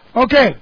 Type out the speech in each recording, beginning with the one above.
Okay.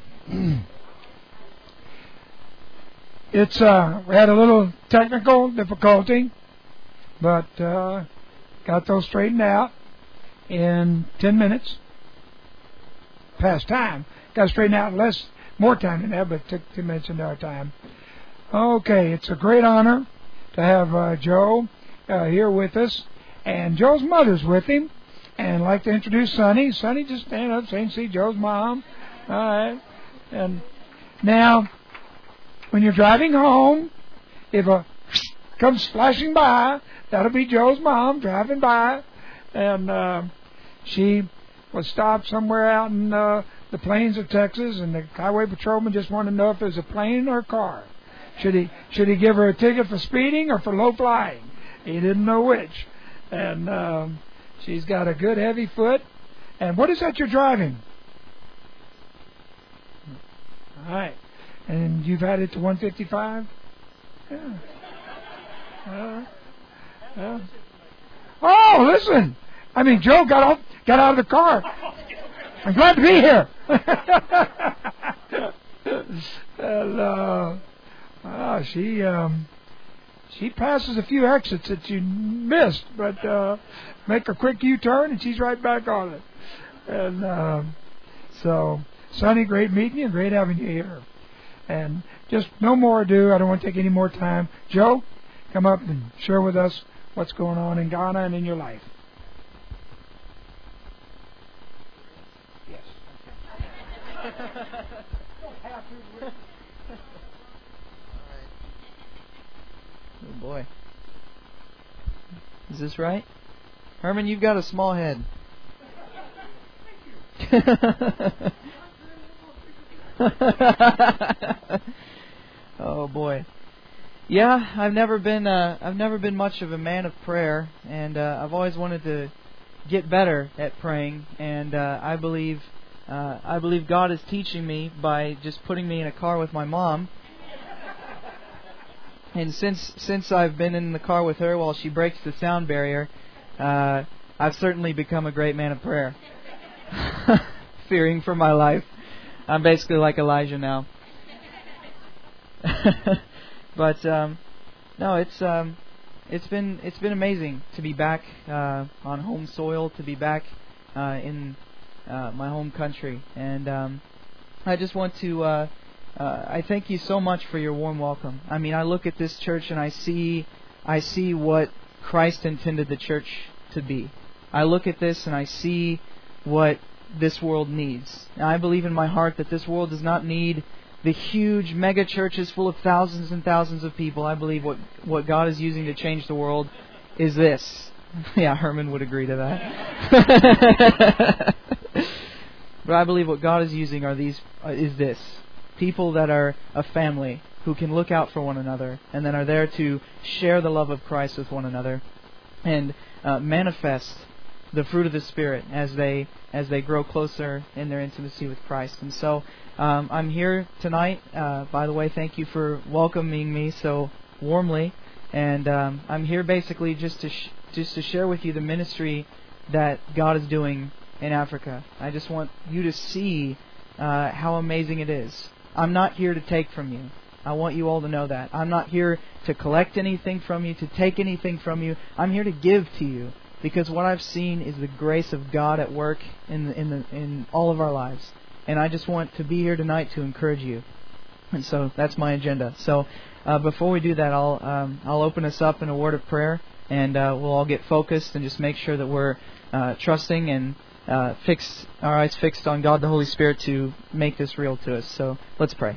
It's we had a little technical difficulty, but got those straightened out in 10 minutes. Past time. Got straightened out in more time than that, but took 10 minutes into our time. Okay, it's a great honor to have Joe here with us, and Joe's mother's with him. And I'd like to introduce Sonny. Sonny, just stand up so you can see Joe's mom. All right. And now, when you're driving home, if a comes splashing by, that'll be Joe's mom driving by. And she was stopped somewhere out in the plains of Texas, and the highway patrolman just wanted to know if there's a plane or a car. Should he give her a ticket for speeding or for low flying? He didn't know which. And she's got a good heavy foot. And what is that you're driving? All right. And you've had it to 155? Yeah. Oh, listen. I mean, Joe got out of the car. I'm glad to be here. And she passes a few exits that you missed, but make a quick U-turn and she's right back on it. And so, Sonny, great meeting you, great having you here. And just no more ado. I don't want to take any more time. Joe, come up and share with us what's going on in Ghana and in your life. Yes. Oh boy. Is this right? Herman, you've got a small head. Oh boy. Yeah, I've never been much of a man of prayer, and I've always wanted to get better at praying, and I believe God is teaching me by just putting me in a car with my mom. And since I've been in the car with her while she breaks the sound barrier, I've certainly become a great man of prayer. Fearing for my life. I'm basically like Elijah now. But no, it's been amazing to be back on home soil, to be back in my home country, and I just want to I thank you so much for your warm welcome. I mean, I look at this church and I see what Christ intended the church to be. I look at this and I see what this world needs. Now, I believe in my heart that this world does not need the huge mega churches full of thousands and thousands of people. I believe what God is using to change the world is this. Yeah, Herman would agree to that. But I believe what God is using is this. People that are a family who can look out for one another and then are there to share the love of Christ with one another and manifest the fruit of the Spirit as they grow closer in their intimacy with Christ. And so I'm here tonight. By the way, thank you for welcoming me so warmly. And I'm here basically just to share with you the ministry that God is doing in Africa. I just want you to see how amazing it is. I'm not here to take from you. I want you all to know that. I'm not here to collect anything from you, to take anything from you. I'm here to give to you. Because what I've seen is the grace of God at work in all of our lives. And I just want to be here tonight to encourage you. And so that's my agenda. So before we do that, I'll open us up in a word of prayer. And we'll all get focused and just make sure that we're trusting and fix our eyes fixed on God the Holy Spirit to make this real to us. So let's pray.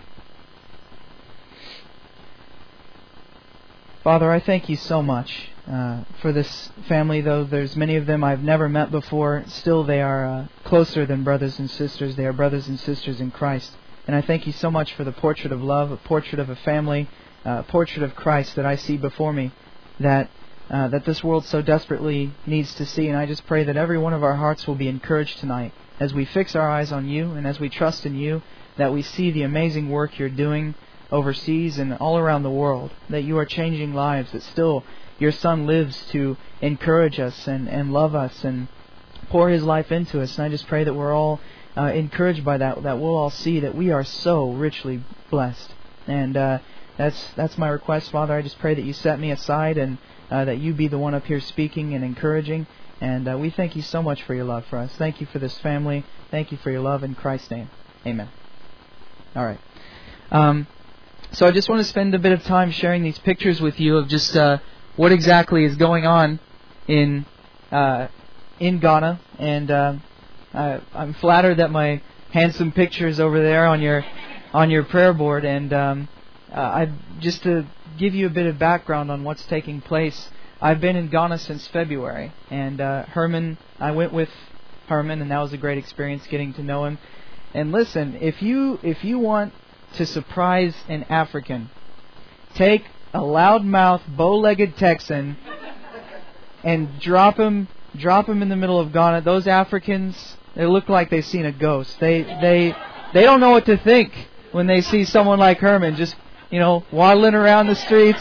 Father, I thank you so much for this family, though there's many of them I've never met before. Still, they are closer than brothers and sisters. They are brothers and sisters in Christ. And I thank you so much for the portrait of love, a portrait of a family, a portrait of Christ that I see before me, that this world so desperately needs to see. And I just pray that every one of our hearts will be encouraged tonight as we fix our eyes on you and as we trust in you, that we see the amazing work you're doing overseas and all around the world, that you are changing lives, that still your Son lives to encourage us and love us and pour His life into us. And I just pray that we're all encouraged by that we'll all see that we are so richly blessed. And that's my request, Father. I just pray that you set me aside and that you be the one up here speaking and encouraging. And we thank you so much for your love for us. Thank you for this family. Thank you for your love in Christ's name. Amen. All right. So I just want to spend a bit of time sharing these pictures with you of just what exactly is going on in Ghana. And I'm flattered that my handsome picture is over there on your prayer board. And just to give you a bit of background on what's taking place, I've been in Ghana since February, and I went with Herman, and that was a great experience getting to know him. And listen, if you want to surprise an African, take a loudmouth, bow-legged Texan and drop him in the middle of Ghana. Those Africans, they look like they've seen a ghost. They don't know what to think when they see someone like Herman just, waddling around the streets.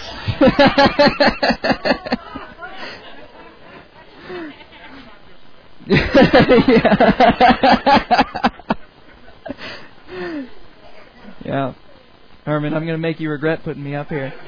Yeah. Herman, I'm going to make you regret putting me up here.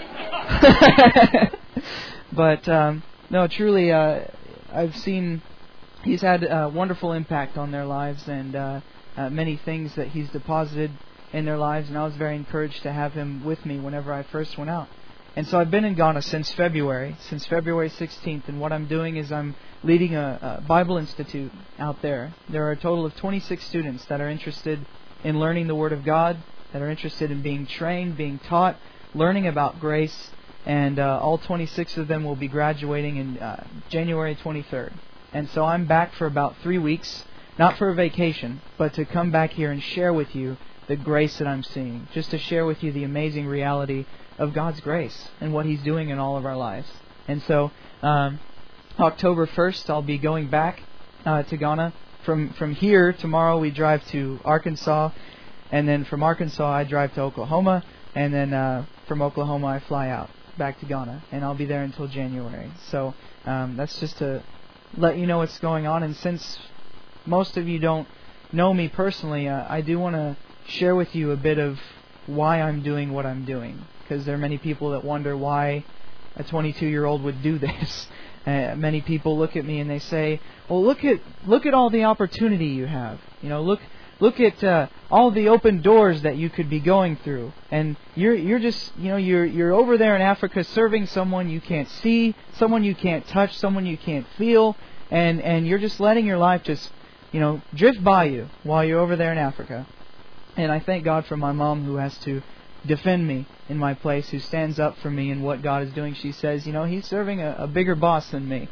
But, no, truly, I've seen he's had a wonderful impact on their lives and many things that he's deposited in their lives, and I was very encouraged to have him with me whenever I first went out. And so I've been in Ghana since February 16th, and what I'm doing is I'm leading a Bible Institute out there. There are a total of 26 students that are interested in learning the Word of God, that are interested in being trained, being taught, learning about grace, and all 26 of them will be graduating in January 23rd. And so I'm back for about 3 weeks, not for a vacation, but to come back here and share with you the grace that I'm seeing, just to share with you the amazing reality of God's grace and what He's doing in all of our lives. And so October 1st, I'll be going back to Ghana. From here, tomorrow we drive to Arkansas, and then from Arkansas I drive to Oklahoma, and then from Oklahoma I fly out back to Ghana, and I'll be there until January. So that's just to let you know what's going on. And since most of you don't know me personally, I do want to share with you a bit of why I'm doing what I'm doing, because there are many people that wonder why a 22-year-old would do this. Many people look at me and they say, "Well, look at all the opportunity you have. Look at all the open doors that you could be going through, and you're just you're over there in Africa serving someone you can't see, someone you can't touch, someone you can't feel, and you're just letting your life just drift by you while you're over there in Africa." And I thank God for my mom, who has to defend me in my place, who stands up for me and what God is doing. She says, He's serving a bigger boss than me.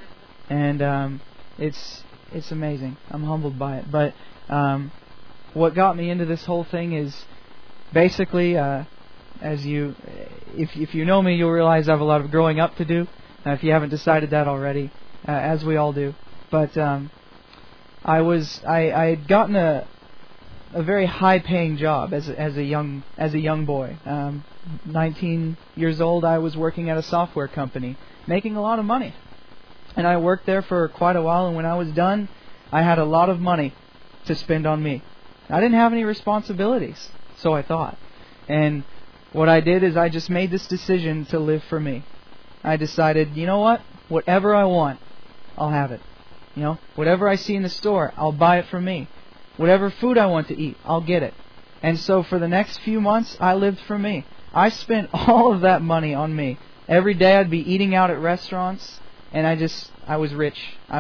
And it's amazing. I'm humbled by it. But what got me into this whole thing is basically, if you know me, you'll realize I have a lot of growing up to do. If you haven't decided that already, as we all do. But I had gotten a very high-paying job as a young boy. 19 years old, I was working at a software company, making a lot of money. And I worked there for quite a while, and when I was done, I had a lot of money to spend on me. I didn't have any responsibilities, so I thought. And what I did is I just made this decision to live for me. I decided, whatever I want, I'll have it. Whatever I see in the store, I'll buy it for me. Whatever food I want to eat, I'll get it. And so for the next few months, I lived for me. I spent all of that money on me. Every day I'd be eating out at restaurants, and I was rich.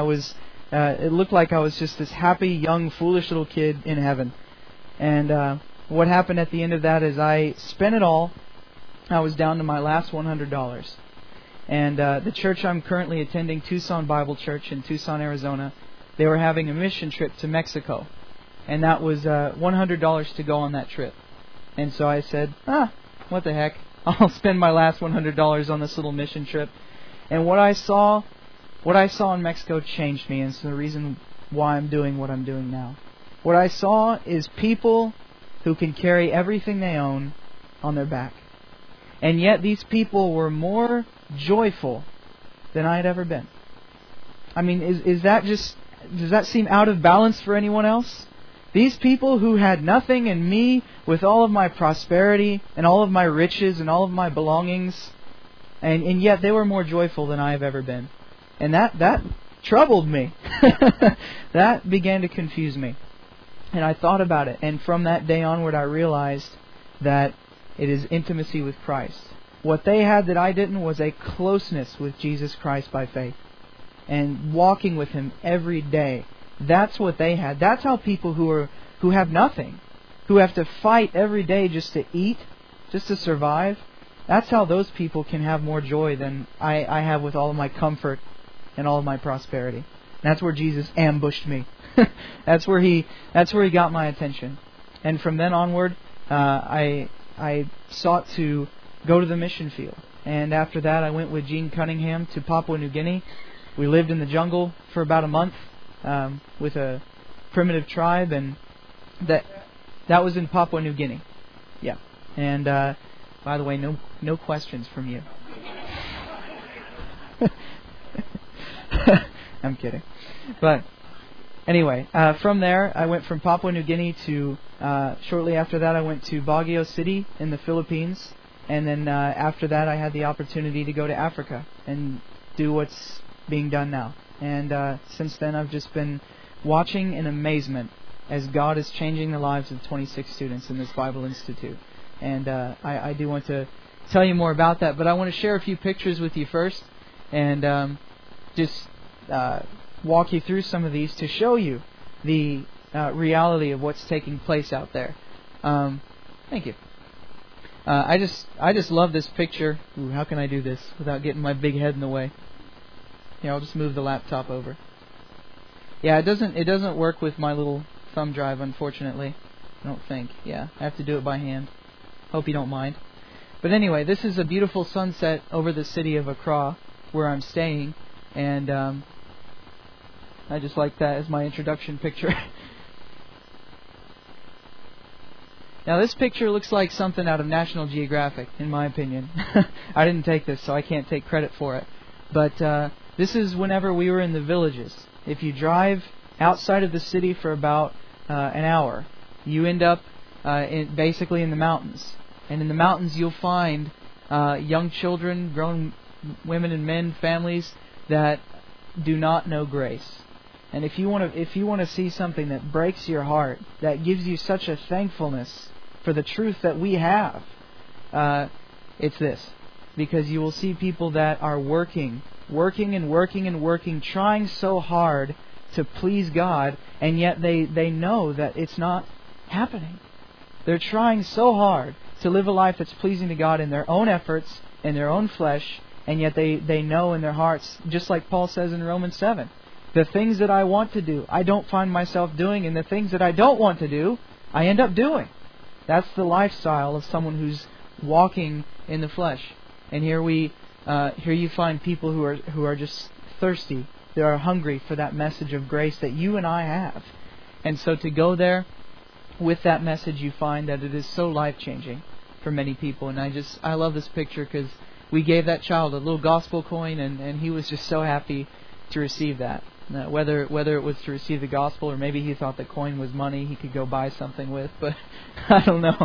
It looked like I was just this happy, young, foolish little kid in heaven. And what happened at the end of that is I spent it all. I was down to my last $100. And the church I'm currently attending, Tucson Bible Church in Tucson, Arizona, they were having a mission trip to Mexico. And that was $100 to go on that trip. And so I said, what the heck? I'll spend my last $100 on this little mission trip. And what I saw in Mexico changed me, and it's the reason why I'm doing what I'm doing now. What I saw is people who can carry everything they own on their back. And yet these people were more joyful than I had ever been. I mean, does that seem out of balance for anyone else? These people who had nothing, and me with all of my prosperity and all of my riches and all of my belongings, and yet they were more joyful than I have ever been. And that troubled me. That began to confuse me. And I thought about it, and from that day onward I realized that it is intimacy with Christ. What they had that I didn't was a closeness with Jesus Christ by faith. And walking with Him every day. That's what they had. That's how people who have nothing, who have to fight every day just to eat, just to survive, that's how those people can have more joy than I have with all of my comfort and all of my prosperity. And that's where Jesus ambushed me. That's where he got my attention. And from then onward, I sought to go to the mission field. And after that, I went with Gene Cunningham to Papua New Guinea. We lived in the jungle for about a month with a primitive tribe, and that was in Papua New Guinea. Yeah. And by the way, no questions from you. I'm kidding. But anyway, from there, I went from Papua New Guinea to, shortly after that, I went to Baguio City in the Philippines. And then after that, I had the opportunity to go to Africa and do what's being done now. And since then, I've just been watching in amazement as God is changing the lives of 26 students in this Bible Institute. And I do want to tell you more about that, but I want to share a few pictures with you first, and just walk you through some of these to show you the reality of what's taking place out there. Thank you. I just love this picture. Ooh, how can I do this without getting my big head in the way? Yeah, I'll just move the laptop over. Yeah, it doesn't work with my little thumb drive, unfortunately. I don't think. Yeah, I have to do it by hand. Hope you don't mind. But anyway, this is a beautiful sunset over the city of Accra, where I'm staying, and I just like that as my introduction picture. Now, this picture looks like something out of National Geographic, in my opinion. I didn't take this, so I can't take credit for it. But this is whenever we were in the villages. If you drive outside of the city for about an hour, you end up basically in the mountains. And in the mountains, you'll find young children, grown women and men, families that do not know grace. And if you want to see something that breaks your heart, that gives you such a thankfulness for the truth that we have, it's this. Because you will see people that are working, trying so hard to please God, and yet they know that it's not happening. They're trying so hard to live a life that's pleasing to God in their own efforts, in their own flesh, and yet they know in their hearts, just like Paul says in Romans 7, the things that I want to do, I don't find myself doing, and the things that I don't want to do, I end up doing. That's the lifestyle of someone who's walking in the flesh. And here you find people who are just thirsty. They are hungry for that message of grace that you and I have. And so to go there with that message, you find that it is so life-changing for many people. And I love this picture because we gave that child a little gospel coin, and he was just so happy to receive that. Whether it was to receive the gospel, or maybe he thought the coin was money he could go buy something with, but I don't know.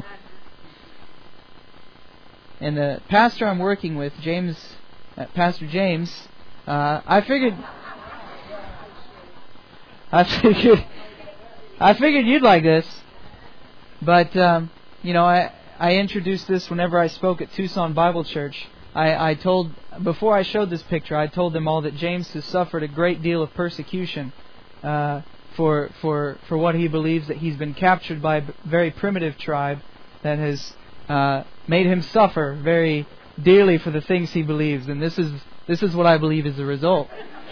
And the pastor I'm working with, Pastor James, I figured you'd like this. But I introduced this whenever I spoke at Tucson Bible Church. Before I showed this picture, I told them all that James has suffered a great deal of persecution for what he believes, that he's been captured by a very primitive tribe that has made him suffer very dearly for the things he believes, and this is what I believe is the result.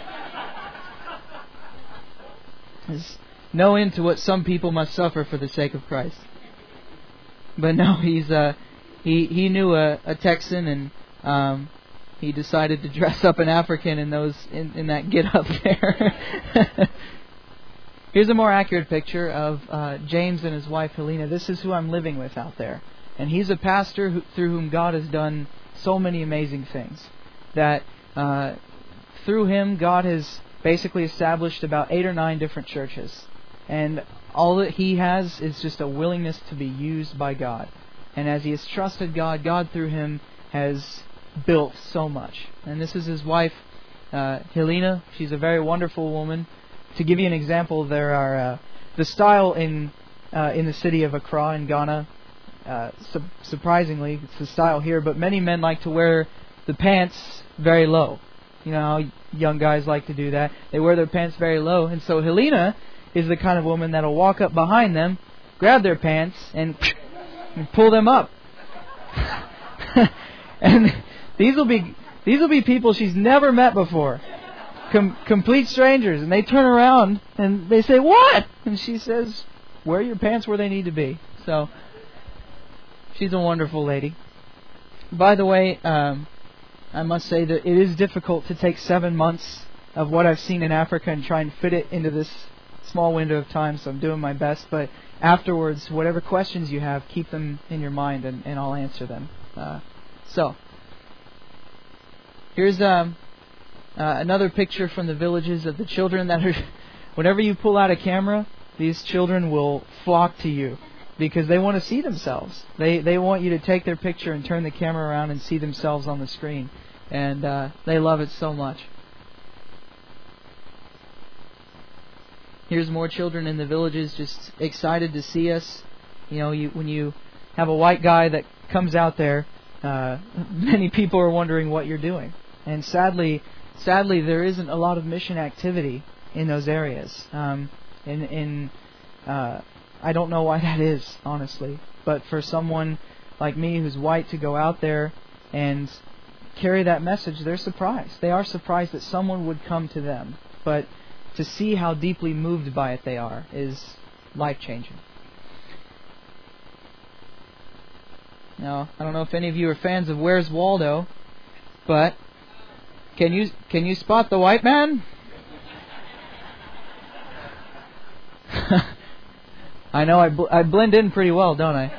There's no end to what some people must suffer for the sake of Christ. But no, he knew a Texan, and he decided to dress up an African in that get-up there. Here's a more accurate picture of James and his wife Helena. This is who I'm living with out there. And he's a pastor through whom God has done so many amazing things. That through him, God has basically established about 8 or 9 different churches. And all that he has is just a willingness to be used by God. And as he has trusted God, God through him has built so much. And this is his wife, Helena. She's a very wonderful woman. To give you an example, there are the style in the city of Accra in Ghana. Surprisingly, it's the style here, but many men like to wear the pants very low. You know how young guys like to do that. They wear their pants very low. And so Helena is the kind of woman that'll walk up behind them, grab their pants, and pull them up. And these will be people she's never met before. Complete strangers. And they turn around and they say, "What?" And she says, "Wear your pants where they need to be." So, she's a wonderful lady. By the way, I must say that it is difficult to take 7 months of what I've seen in Africa and try and fit it into this small window of time, so I'm doing my best. But afterwards, whatever questions you have, keep them in your mind and I'll answer them. So, here's another picture from the villages of the children that are... Whenever you pull out a camera, these children will flock to you because they want to see themselves. They want you to take their picture and turn the camera around and see themselves on the screen. And they love it so much. Here's more children in the villages just excited to see us. You know, when you have a white guy that comes out there, many people are wondering what you're doing. And sadly, there isn't a lot of mission activity in those areas. I don't know why that is, honestly. But for someone like me who's white to go out there and carry that message, they're surprised. They are surprised that someone would come to them. But to see how deeply moved by it they are is life-changing. Now, I don't know if any of you are fans of Where's Waldo, but can you spot the white man? I know I blend in pretty well, don't I?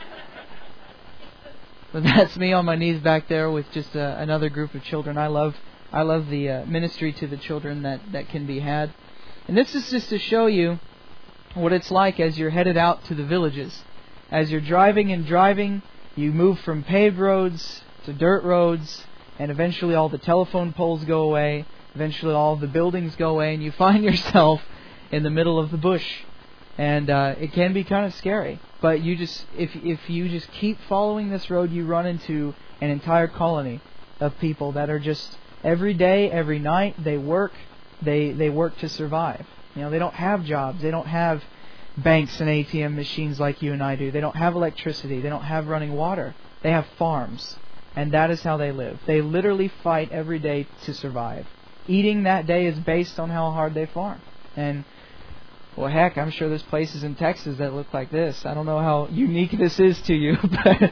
But that's me on my knees back there with just another group of children. I love the ministry to the children that can be had. And this is just to show you what it's like as you're headed out to the villages. As you're driving, you move from paved roads to dirt roads, and eventually all the telephone poles go away. Eventually all the buildings go away, and you find yourself in the middle of the bush. And it can be kind of scary. But if you just keep following this road, you run into an entire colony of people that are just every day, every night, they work to survive. You know, they don't have jobs. They don't have banks and ATM machines like you and I do. They don't have electricity. They don't have running water. They have farms. And that is how they live. They literally fight every day to survive. Eating that day is based on how hard they farm. And well, heck, I'm sure there's places in Texas that look like this. I don't know how unique this is to you, but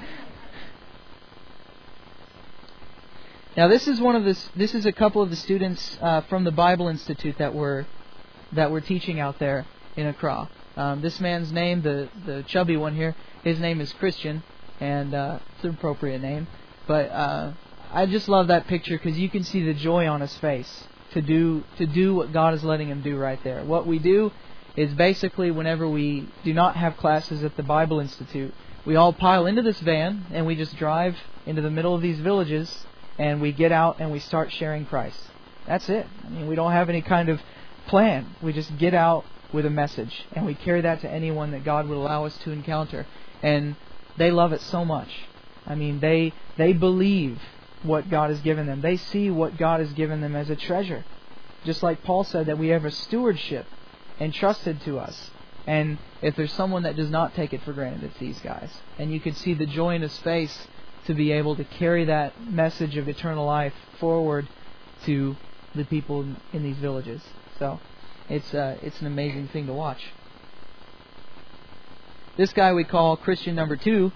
now this is a couple of the students from the Bible Institute that we're teaching out there in Accra. This man's name, the chubby one here, his name is Christian, and it's an appropriate name. But I just love that picture because you can see the joy on his face to do what God is letting him do right there. What we do is basically whenever we do not have classes at the Bible Institute, we all pile into this van and we just drive into the middle of these villages and we get out and we start sharing Christ. That's it. I mean, we don't have any kind of plan. We just get out with a message and we carry that to anyone that God would allow us to encounter. And they love it so much. I mean, they believe what God has given them. They see what God has given them as a treasure. Just like Paul said that we have a stewardship entrusted to us. And if there's someone that does not take it for granted, it's these guys. And you could see the joy in his face to be able to carry that message of eternal life forward to the people in these villages. So it's an amazing thing to watch. This guy we call Christian number 2.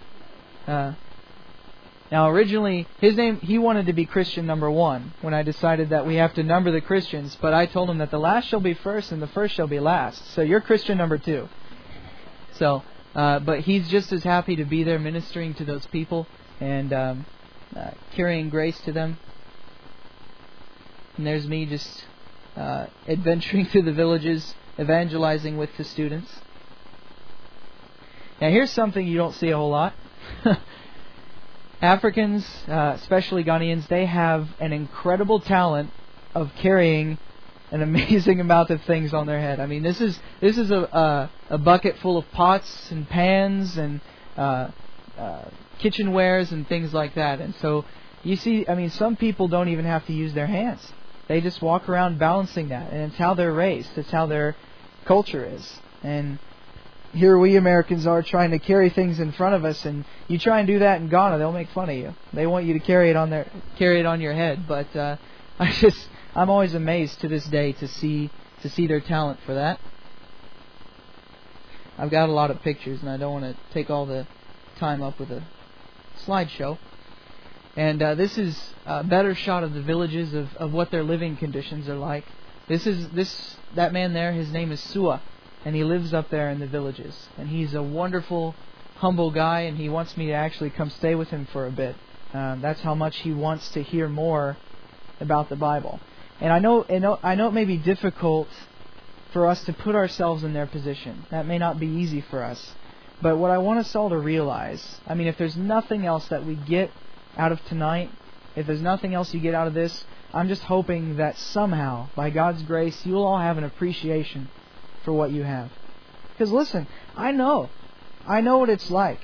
Now originally, his name, he wanted to be Christian number 1 when I decided that we have to number the Christians, but I told him that the last shall be first and the first shall be last. So you're Christian number 2. So, but he's just as happy to be there ministering to those people and carrying grace to them. And there's me just adventuring through the villages, evangelizing with the students. Now here's something you don't see a whole lot. Africans, especially Ghanaians, they have an incredible talent of carrying an amazing amount of things on their head. I mean, this is a bucket full of pots and pans and kitchenwares and things like that. And so you see, I mean, some people don't even have to use their hands. They just walk around balancing that, and it's how they're raised. It's how their culture is. And here we Americans are trying to carry things in front of us, and you try and do that in Ghana, they'll make fun of you. They want you to carry it on your head. But I'm always amazed to this day to see their talent for that. I've got a lot of pictures, and I don't want to take all the time up with a slideshow. And this is a better shot of the villages of what their living conditions are like. That man there, his name is Sua, and he lives up there in the villages. And he's a wonderful, humble guy, and he wants me to actually come stay with him for a bit. That's how much he wants to hear more about the Bible. And I know it may be difficult for us to put ourselves in their position. That may not be easy for us. But what I want us all to realize, I mean, if there's nothing else that we get out of tonight, if there's nothing else you get out of this, I'm just hoping that somehow, by God's grace, you'll all have an appreciation for what you have. Because listen, I know what it's like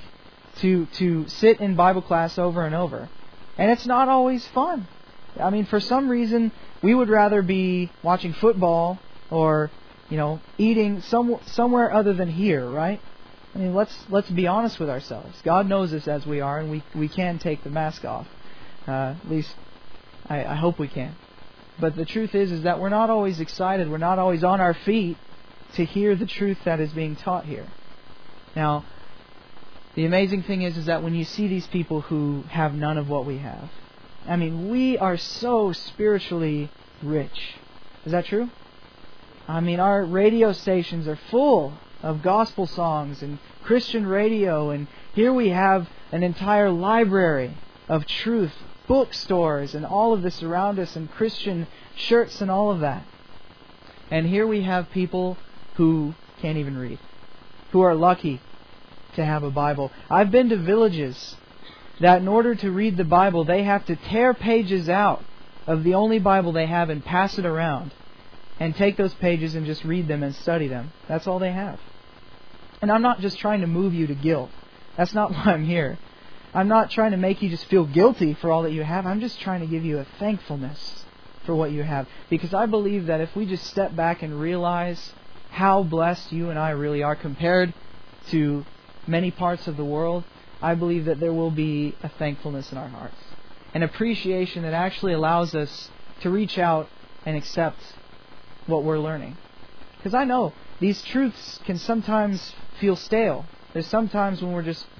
to sit in Bible class over and over. And it's not always fun. I mean, for some reason, we would rather be watching football or, eating somewhere other than here, right? I mean, let's be honest with ourselves. God knows us as we are, and we can take the mask off. At least, I hope we can. But the truth is that we're not always excited. We're not always on our feet to hear the truth that is being taught here. Now, the amazing thing is that when you see these people who have none of what we have, I mean, we are so spiritually rich. Is that true? I mean, our radio stations are full of gospel songs and Christian radio, and here we have an entire library of truth, bookstores, and all of this around us, and Christian shirts and all of that. And here we have people who can't even read, who are lucky to have a Bible. I've been to villages that in order to read the Bible, they have to tear pages out of the only Bible they have and pass it around and take those pages and just read them and study them. That's all they have. And I'm not just trying to move you to guilt. That's not why I'm here. I'm not trying to make you just feel guilty for all that you have. I'm just trying to give you a thankfulness for what you have. Because I believe that if we just step back and realize how blessed you and I really are compared to many parts of the world, I believe that there will be a thankfulness in our hearts. An appreciation that actually allows us to reach out and accept what we're learning. Because I know these truths can sometimes feel stale. There's sometimes when we're just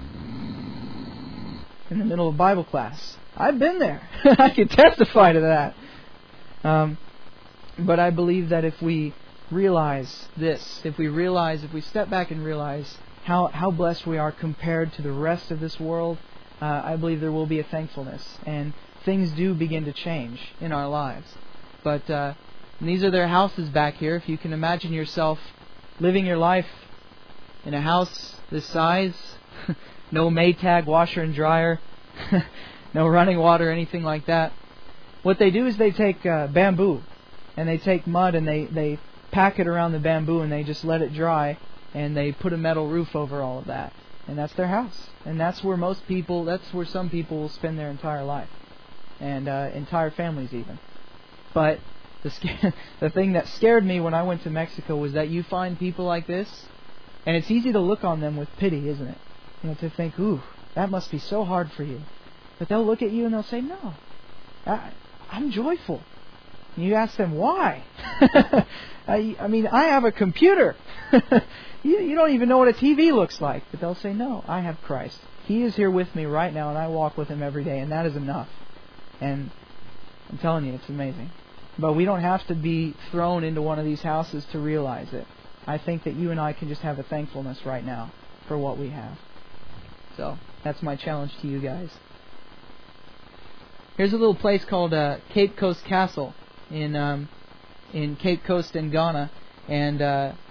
in the middle of Bible class. I've been there. I can testify to that. But I believe that if we realize this, if we step back and realize how blessed we are compared to the rest of this world, I believe there will be a thankfulness. And things do begin to change in our lives. But these are their houses back here. If you can imagine yourself living your life in a house this size, no Maytag washer and dryer, no running water, anything like that. What they do is they take bamboo and they take mud and they pack it around the bamboo and they just let it dry and they put a metal roof over all of that. And that's their house. And that's where some people will spend their entire life. And entire families even. But the thing that scared me when I went to Mexico was that you find people like this, and it's easy to look on them with pity, isn't it? To think, ooh, that must be so hard for you. But they'll look at you and they'll say, no, I'm joyful. And you ask them, why? I mean, I have a computer. You don't even know what a TV looks like. But they'll say, no, I have Christ. He is here with me right now, and I walk with Him every day, and that is enough. And I'm telling you, it's amazing. But we don't have to be thrown into one of these houses to realize it. I think that you and I can just have a thankfulness right now for what we have. So, that's my challenge to you guys. Here's a little place called Cape Coast Castle in Cape Coast in Ghana. And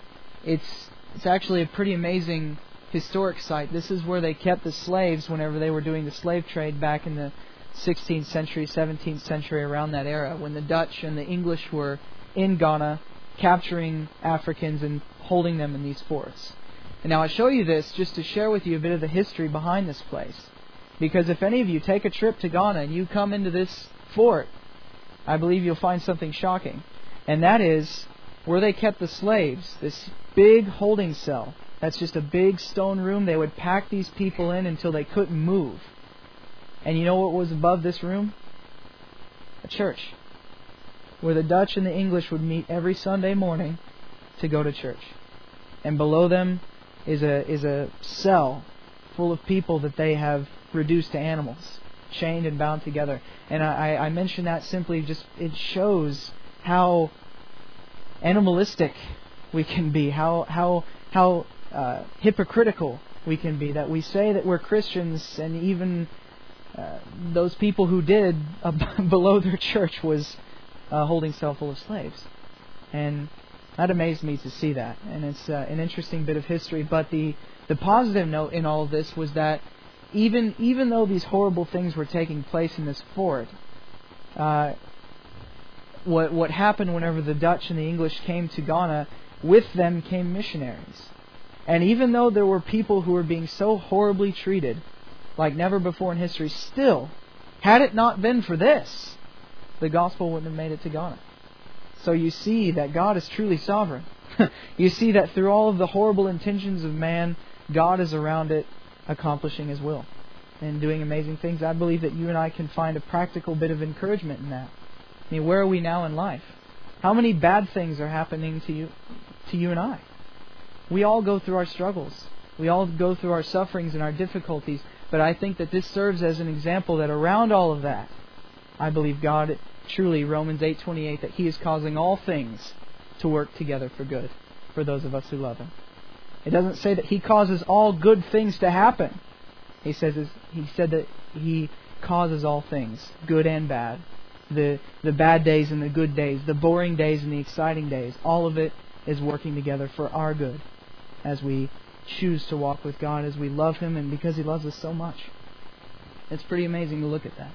it's actually a pretty amazing historic site. This is where they kept the slaves whenever they were doing the slave trade back in the 16th century, 17th century, around that era, when the Dutch and the English were in Ghana capturing Africans and holding them in these forts. And now I show you this just to share with you a bit of the history behind this place. Because if any of you take a trip to Ghana and you come into this fort, I believe you'll find something shocking. And that is where they kept the slaves, this big holding cell. That's just a big stone room. They would pack these people in until they couldn't move. And you know what was above this room? A church, where the Dutch and the English would meet every Sunday morning to go to church. And below them is a cell full of people that they have reduced to animals, chained and bound together. And I mention that simply just, it shows how animalistic we can be, how hypocritical we can be, that we say that we're Christians, and even those people who did below their church was a holding cell full of slaves. And that amazed me to see that. And it's an interesting bit of history. But the positive note in all of this was that even though these horrible things were taking place in this fort, what happened whenever the Dutch and the English came to Ghana, with them came missionaries. And even though there were people who were being so horribly treated, like never before in history, still, had it not been for this, the gospel wouldn't have made it to Ghana. So you see that God is truly sovereign. You see that through all of the horrible intentions of man, God is around it, accomplishing His will and doing amazing things. I believe that you and I can find a practical bit of encouragement in that. I mean, where are we now in life? How many bad things are happening to you and I? We all go through our struggles. We all go through our sufferings and our difficulties. But I think that this serves as an example that around all of that, I believe God truly, Romans 8:28, that He is causing all things to work together for good for those of us who love Him. It doesn't say that He causes all good things to happen. He said that He causes all things, good and bad. The bad days and the good days, the boring days and the exciting days, all of it is working together for our good as we choose to walk with God, as we love Him, and because He loves us so much. It's pretty amazing to look at that.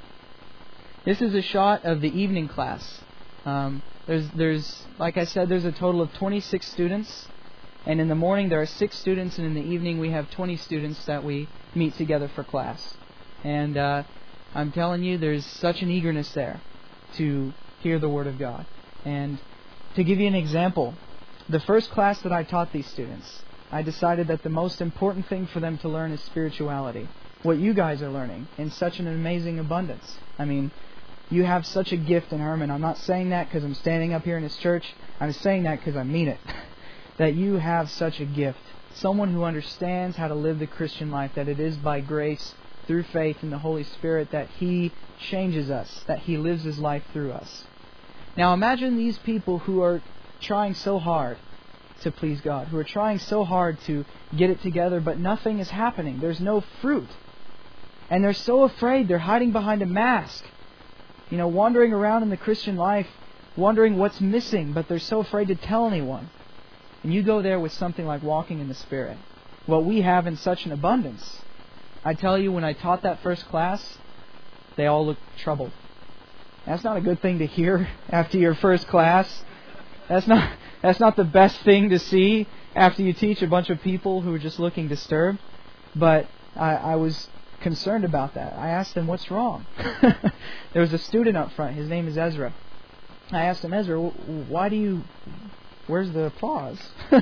This is a shot of the evening class. There's like I said, there's a total of 26 students. And in the morning there are 6 students, and in the evening we have 20 students that we meet together for class. And I'm telling you, there's such an eagerness there to hear the Word of God. And to give you an example, the first class that I taught these students, I decided that the most important thing for them to learn is spirituality. What you guys are learning in such an amazing abundance. I mean, you have such a gift in Herman. I'm not saying that because I'm standing up here in this church. I'm saying that because I mean it. That you have such a gift. Someone who understands how to live the Christian life, that it is by grace, through faith in the Holy Spirit, that He changes us, that He lives His life through us. Now imagine these people who are trying so hard to please God, who are trying so hard to get it together, but nothing is happening. There's no fruit. And they're so afraid. They're hiding behind a mask. You know, wandering around in the Christian life, wondering what's missing, but they're so afraid to tell anyone. And you go there with something like walking in the Spirit. What we have in such an abundance. I tell you, when I taught that first class, they all looked troubled. That's not a good thing to hear after your first class. That's not the best thing to see after you teach a bunch of people who are just looking disturbed. But I was concerned about that. I asked them, what's wrong? There was a student up front. His name is Ezra. I asked him, Ezra, where's the applause?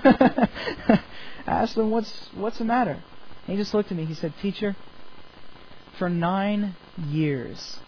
I asked him, what's the matter? And he just looked at me. He said, Teacher, for 9 years,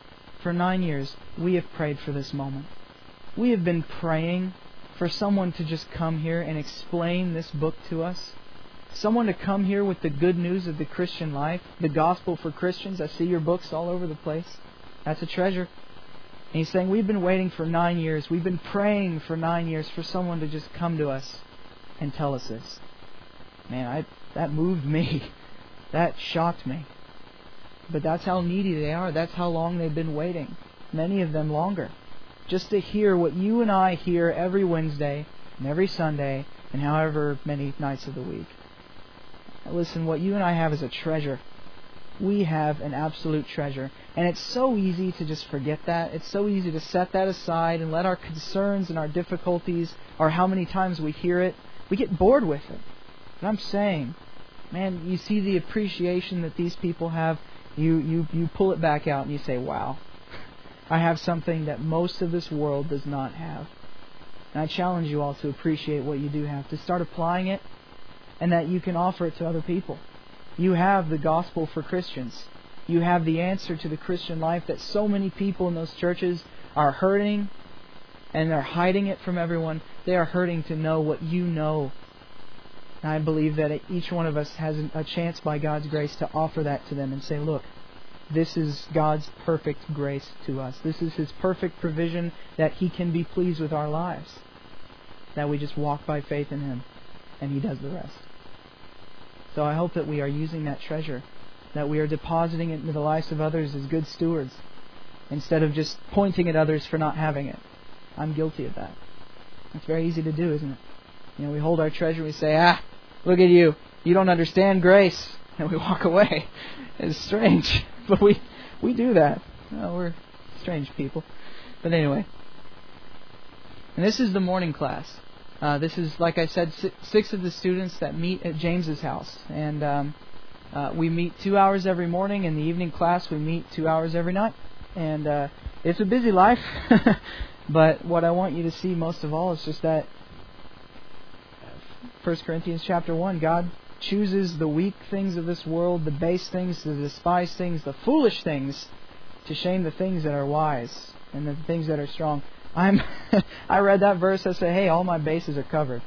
we have prayed for this moment. We have been praying for someone to just come here and explain this book to us. Someone to come here with the good news of the Christian life, the gospel for Christians. I see your books all over the place. That's a treasure. And he's saying, we've been waiting for 9 years. We've been praying for 9 years for someone to just come to us and tell us this. Man, that moved me. That shocked me. But that's how needy they are. That's how long they've been waiting. Many of them longer. Just to hear what you and I hear every Wednesday and every Sunday and however many nights of the week. Listen, what you and I have is a treasure. We have an absolute treasure. And it's so easy to just forget that. It's so easy to set that aside and let our concerns and our difficulties, or how many times we hear it, we get bored with it. But I'm saying, man, you see the appreciation that these people have, you pull it back out and you say, wow, I have something that most of this world does not have. And I challenge you all to appreciate what you do have, to start applying it, and that you can offer it to other people. You have the gospel for Christians. You have the answer to the Christian life that so many people in those churches are hurting, and they're hiding it from everyone. They are hurting to know what you know. And I believe that each one of us has a chance by God's grace to offer that to them and say, look, this is God's perfect grace to us. This is His perfect provision that He can be pleased with our lives. That we just walk by faith in Him, and He does the rest. So I hope that we are using that treasure, that we are depositing it into the lives of others as good stewards, instead of just pointing at others for not having it. I'm guilty of that. It's very easy to do, isn't it? You know, we hold our treasure and we say, look at you. You don't understand grace. And we walk away. It's strange. But we do that. Well, we're strange people. But anyway. And this is the morning class. This is, like I said, 6 of the students that meet at James's house. And we meet 2 hours every morning. In the evening class, we meet 2 hours every night. And it's a busy life. But what I want you to see most of all is just that 1 Corinthians chapter 1, God chooses the weak things of this world, the base things, the despised things, the foolish things, to shame the things that are wise and the things that are strong. I read that verse, I said, hey, all my bases are covered.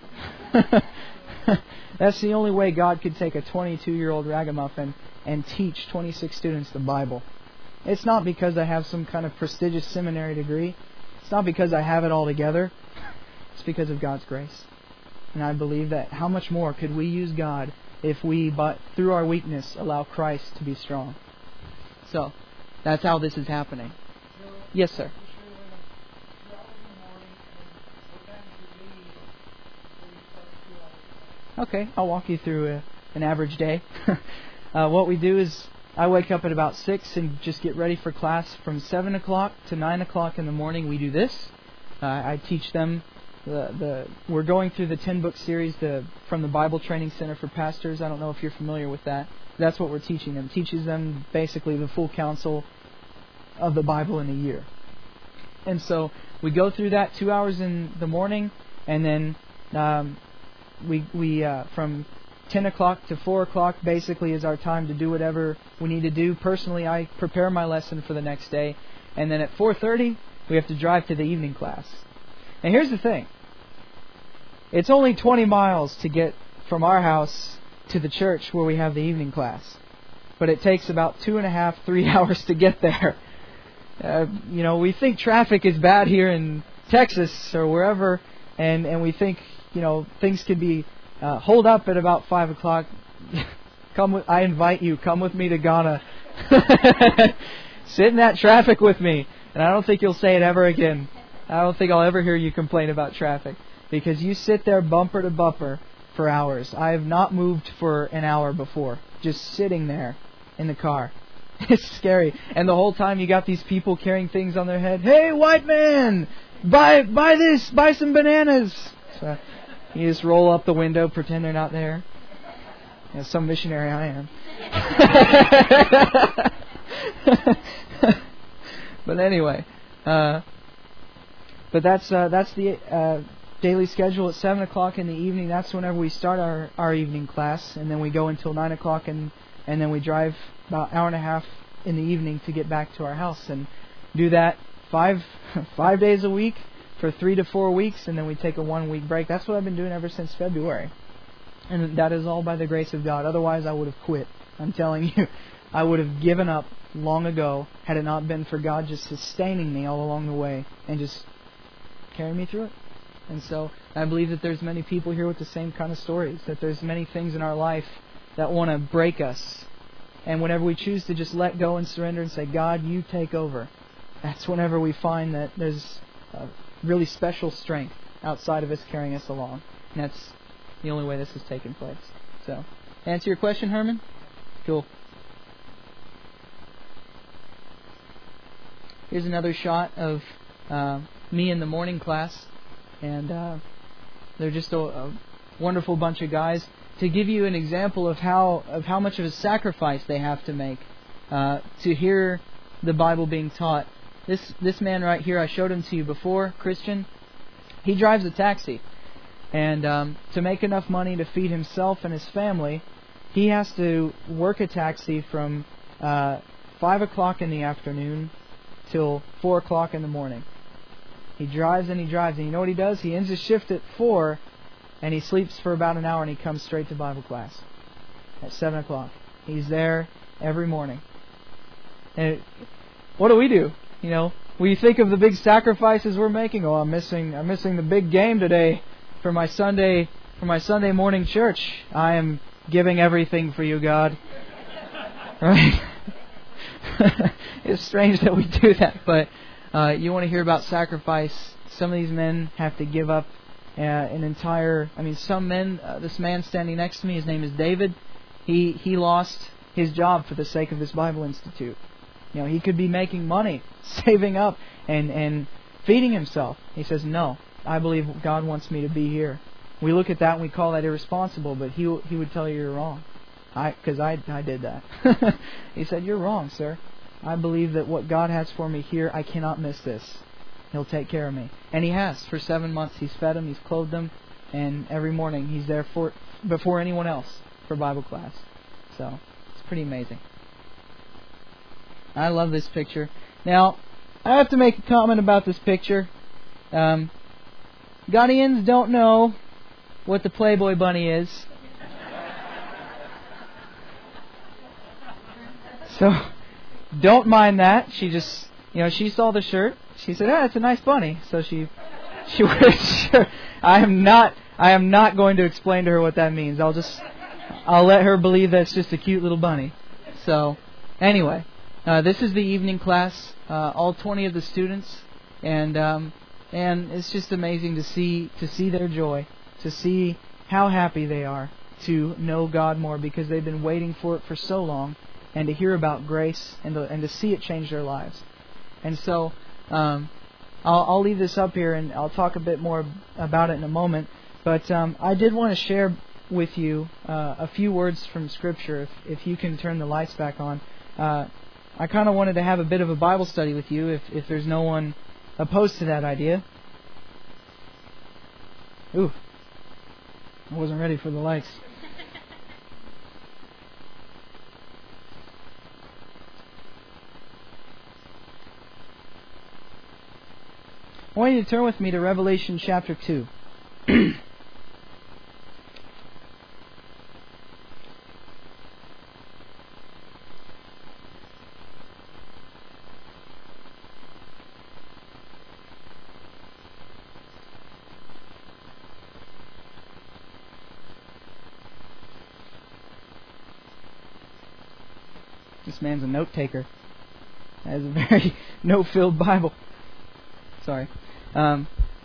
That's the only way God could take a 22-year-old ragamuffin and teach 26 students the Bible. It's not because I have some kind of prestigious seminary degree. It's not because I have it all together. It's because of God's grace. And I believe that how much more could we use God if we, but through our weakness, allow Christ to be strong. So, that's how this is happening. Yes, sir. Okay, I'll walk you through an average day. What we do is I wake up at about 6 and just get ready for class. From 7 o'clock to 9 o'clock in the morning, we do this. I teach them. We're going through the 10-book series from the Bible Training Center for Pastors. I don't know if you're familiar with that. That's what we're teaching them. Teaches them basically the full counsel of the Bible in a year. And so we go through that 2 hours in the morning, and then we from 10 o'clock to 4 o'clock basically is our time to do whatever we need to do. Personally, I prepare my lesson for the next day, and then at 4:30 we have to drive to the evening class. And here's the thing. It's only 20 miles to get from our house to the church where we have the evening class. But it takes about 2.5, 3 hours to get there. We think traffic is bad here in Texas or wherever, and we think, things could be hold up at about 5 o'clock. I invite you, come with me to Ghana. Sit in that traffic with me. And I don't think you'll say it ever again. I don't think I'll ever hear you complain about traffic, because you sit there bumper to bumper for hours. I have not moved for an hour before, just sitting there in the car. It's scary. And the whole time you got these people carrying things on their head. Hey, white man, buy this, buy some bananas. So you just roll up the window, pretend they're not there. Some missionary I am. But anyway, but that's the daily schedule. At 7 o'clock in the evening, that's whenever we start our evening class, and then we go until 9 o'clock, and then we drive about an hour and a half in the evening to get back to our house, and do that five days a week for 3 to 4 weeks, and then we take a 1-week break. That's what I've been doing ever since February, and that is all by the grace of God. Otherwise, I would have quit. I'm telling you, I would have given up long ago had it not been for God just sustaining me all along the way and just carrying me through it. And so I believe that there's many people here with the same kind of stories, that there's many things in our life that want to break us. And whenever we choose to just let go and surrender and say, God, you take over, that's whenever we find that there's a really special strength outside of us carrying us along. And that's the only way this has taken place. So, answer your question, Herman? Cool. Here's another shot of me in the morning class. And they're just a wonderful bunch of guys. To give you an example of how much of a sacrifice they have to make to hear the Bible being taught. This man right here, I showed him to you before, Christian. He drives a taxi. And to make enough money to feed himself and his family, he has to work a taxi from 5 o'clock in the afternoon till 4 o'clock in the morning. He drives and he drives. And you know what he does? He ends his shift at 4 and he sleeps for about an hour and he comes straight to Bible class at 7 o'clock. He's there every morning. And what do? You know, we think of the big sacrifices we're making. Oh, I'm missing the big game today for my Sunday morning church. I am giving everything for you, God. Right? It's strange that we do that, but you want to hear about sacrifice. Some of these men have to give up an entire... some men... this man standing next to me, his name is David. He lost his job for the sake of this Bible Institute. You know, he could be making money, saving up, and feeding himself. He says, no, I believe God wants me to be here. We look at that and we call that irresponsible, but he would tell you you're wrong. Because I did that. He said, you're wrong, sir. I believe that what God has for me here, I cannot miss this. He'll take care of me. And He has. For 7 months, He's fed them, He's clothed them, and every morning He's there before anyone else for Bible class. So, it's pretty amazing. I love this picture. Now, I have to make a comment about this picture. Ghanaians don't know what the Playboy Bunny is. So, don't mind that. She just, she saw the shirt. She said, it's a nice bunny. So she wears the shirt. I am not going to explain to her what that means. I'll let her believe that it's just a cute little bunny. So, anyway. This is the evening class, all 20 of the students, and it's just amazing to see their joy, to see how happy they are to know God more, because they've been waiting for it for so long, and to hear about grace and to see it change their lives. And so I'll leave this up here and I'll talk a bit more about it in a moment. But I did want to share with you a few words from Scripture. If you can turn the lights back on. I kind of wanted to have a bit of a Bible study with you if there's no one opposed to that idea. Ooh, I wasn't ready for the lights. I want you to turn with me to Revelation chapter 2. This man's a note taker. That is a very note-filled Bible. Sorry. But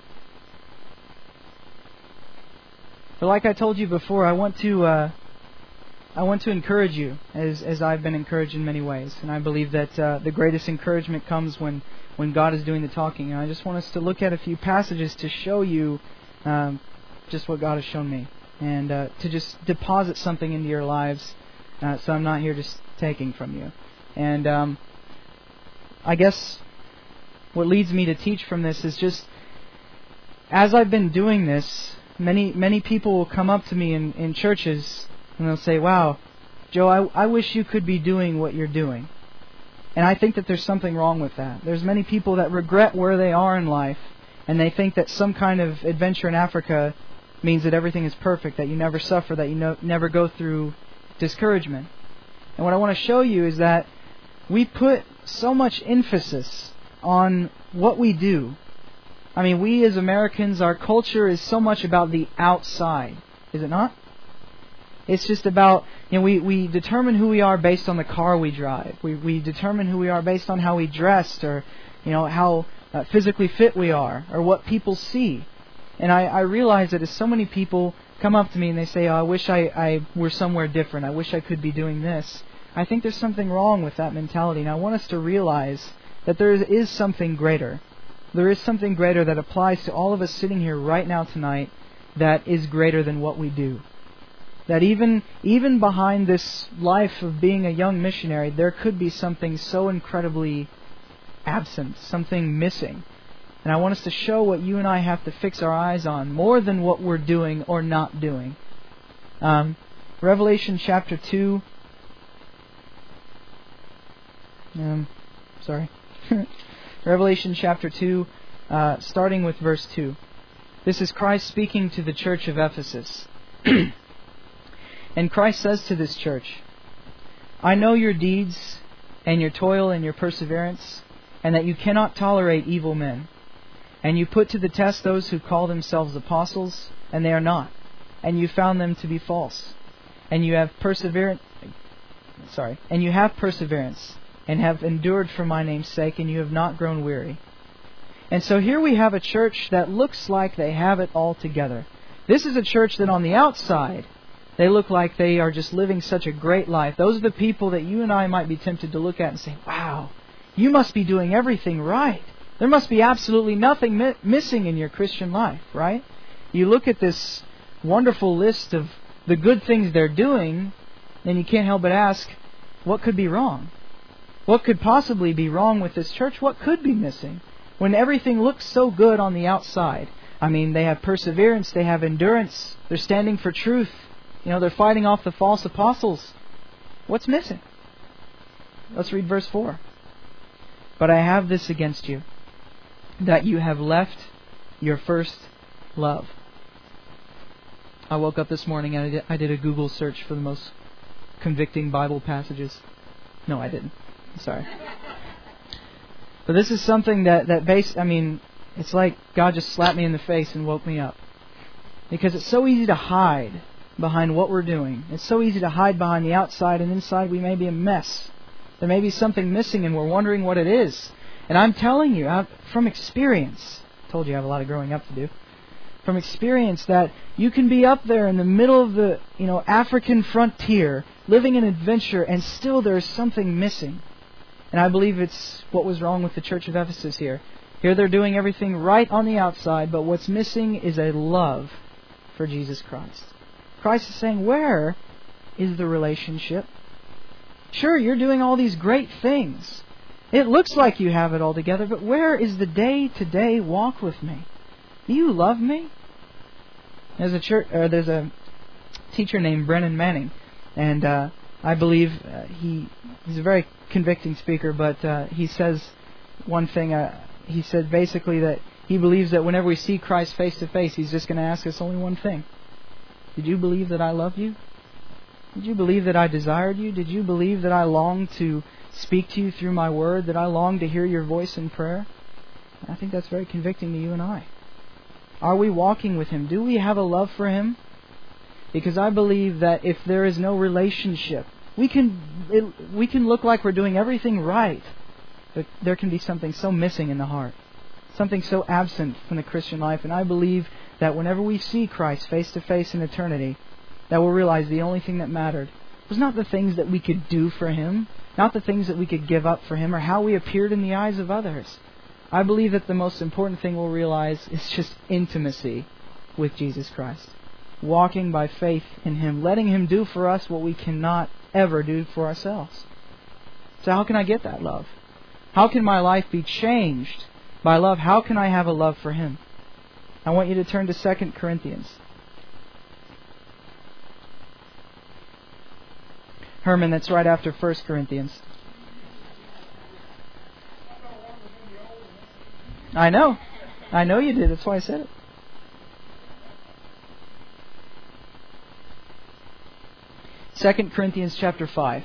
like I told you before, I want to encourage you as I've been encouraged in many ways, and I believe that the greatest encouragement comes when God is doing the talking. And I just want us to look at a few passages to show you just what God has shown me, and to just deposit something into your lives. So I'm not here just taking from you. And I guess what leads me to teach from this is just, as I've been doing this, many people will come up to me in churches and they'll say, wow, Joe, I wish you could be doing what you're doing. And I think that there's something wrong with that. There's many people that regret where they are in life, and they think that some kind of adventure in Africa means that everything is perfect, that you never suffer, that you never go through discouragement. And what I want to show you is that we put so much emphasis on what we do. I mean, we as Americans, our culture is so much about the outside, is it not? It's just about, we determine who we are based on the car we drive. We determine who we are based on how we dressed, or how physically fit we are, or what people see. And I realize that as so many people come up to me and they say, oh, I wish I were somewhere different. I wish I could be doing this. I think there's something wrong with that mentality. And I want us to realize that there is something greater. There is something greater that applies to all of us sitting here right now tonight that is greater than what we do. That even behind this life of being a young missionary, there could be something so incredibly absent, something missing. And I want us to show what you and I have to fix our eyes on more than what we're doing or not doing. Revelation chapter 2. Revelation chapter 2, starting with verse 2. This is Christ speaking to the church of Ephesus. And Christ says to this church, I know your deeds and your toil and your perseverance, and that you cannot tolerate evil men. And you put to the test those who call themselves apostles, and they are not. And you found them to be false. And you have perseverance, and have endured for my name's sake, and you have not grown weary. And so here we have a church that looks like they have it all together. This is a church that on the outside, they look like they are just living such a great life. Those are the people that you and I might be tempted to look at and say, wow, you must be doing everything right. There must be absolutely nothing missing in your Christian life, right? You look at this wonderful list of the good things they're doing, and you can't help but ask, what could be wrong? What could possibly be wrong with this church? What could be missing? When everything looks so good on the outside. I mean, they have perseverance, they have endurance, they're standing for truth. They're fighting off the false apostles. What's missing? Let's read verse 4. But I have this against you, that you have left your first love. I woke up this morning and I did a Google search for the most convicting Bible passages. No, I didn't. I'm sorry. But this is something it's like God just slapped me in the face and woke me up. Because it's so easy to hide behind what we're doing. It's so easy to hide behind the outside, and inside we may be a mess. There may be something missing and we're wondering what it is. And I'm telling you, from experience, I told you I have a lot of growing up to do, from experience that you can be up there in the middle of the African frontier, living an adventure, and still there's something missing. And I believe it's what was wrong with the church of Ephesus here. Here they're doing everything right on the outside, but what's missing is a love for Jesus Christ. Christ is saying, where is the relationship? Sure, you're doing all these great things. It looks like you have it all together, but where is the day-to-day walk with me? Do you love me? There's a teacher named Brennan Manning, and I believe he's a very convicting speaker, but he says one thing. He said basically that he believes that whenever we see Christ face to face, He's just going to ask us only one thing. Did you believe that I love you? Did you believe that I desired you? Did you believe that I longed to speak to you through my word? That I longed to hear your voice in prayer? I think that's very convicting to you and I. Are we walking with Him? Do we have a love for Him? Because I believe that if there is no relationship, we can look like we're doing everything right, but there can be something so missing in the heart. Something so absent from the Christian life. And I believe that whenever we see Christ face to face in eternity, that we'll realize the only thing that mattered was not the things that we could do for Him, not the things that we could give up for Him, or how we appeared in the eyes of others. I believe that the most important thing we'll realize is just intimacy with Jesus Christ. Walking by faith in Him, letting Him do for us what we cannot ever do for ourselves. So how can I get that love? How can my life be changed by love? How can I have a love for Him? I want you to turn to 2 Corinthians. Herman, that's right after 1 Corinthians. I know you did. That's why I said it. Second Corinthians chapter 5.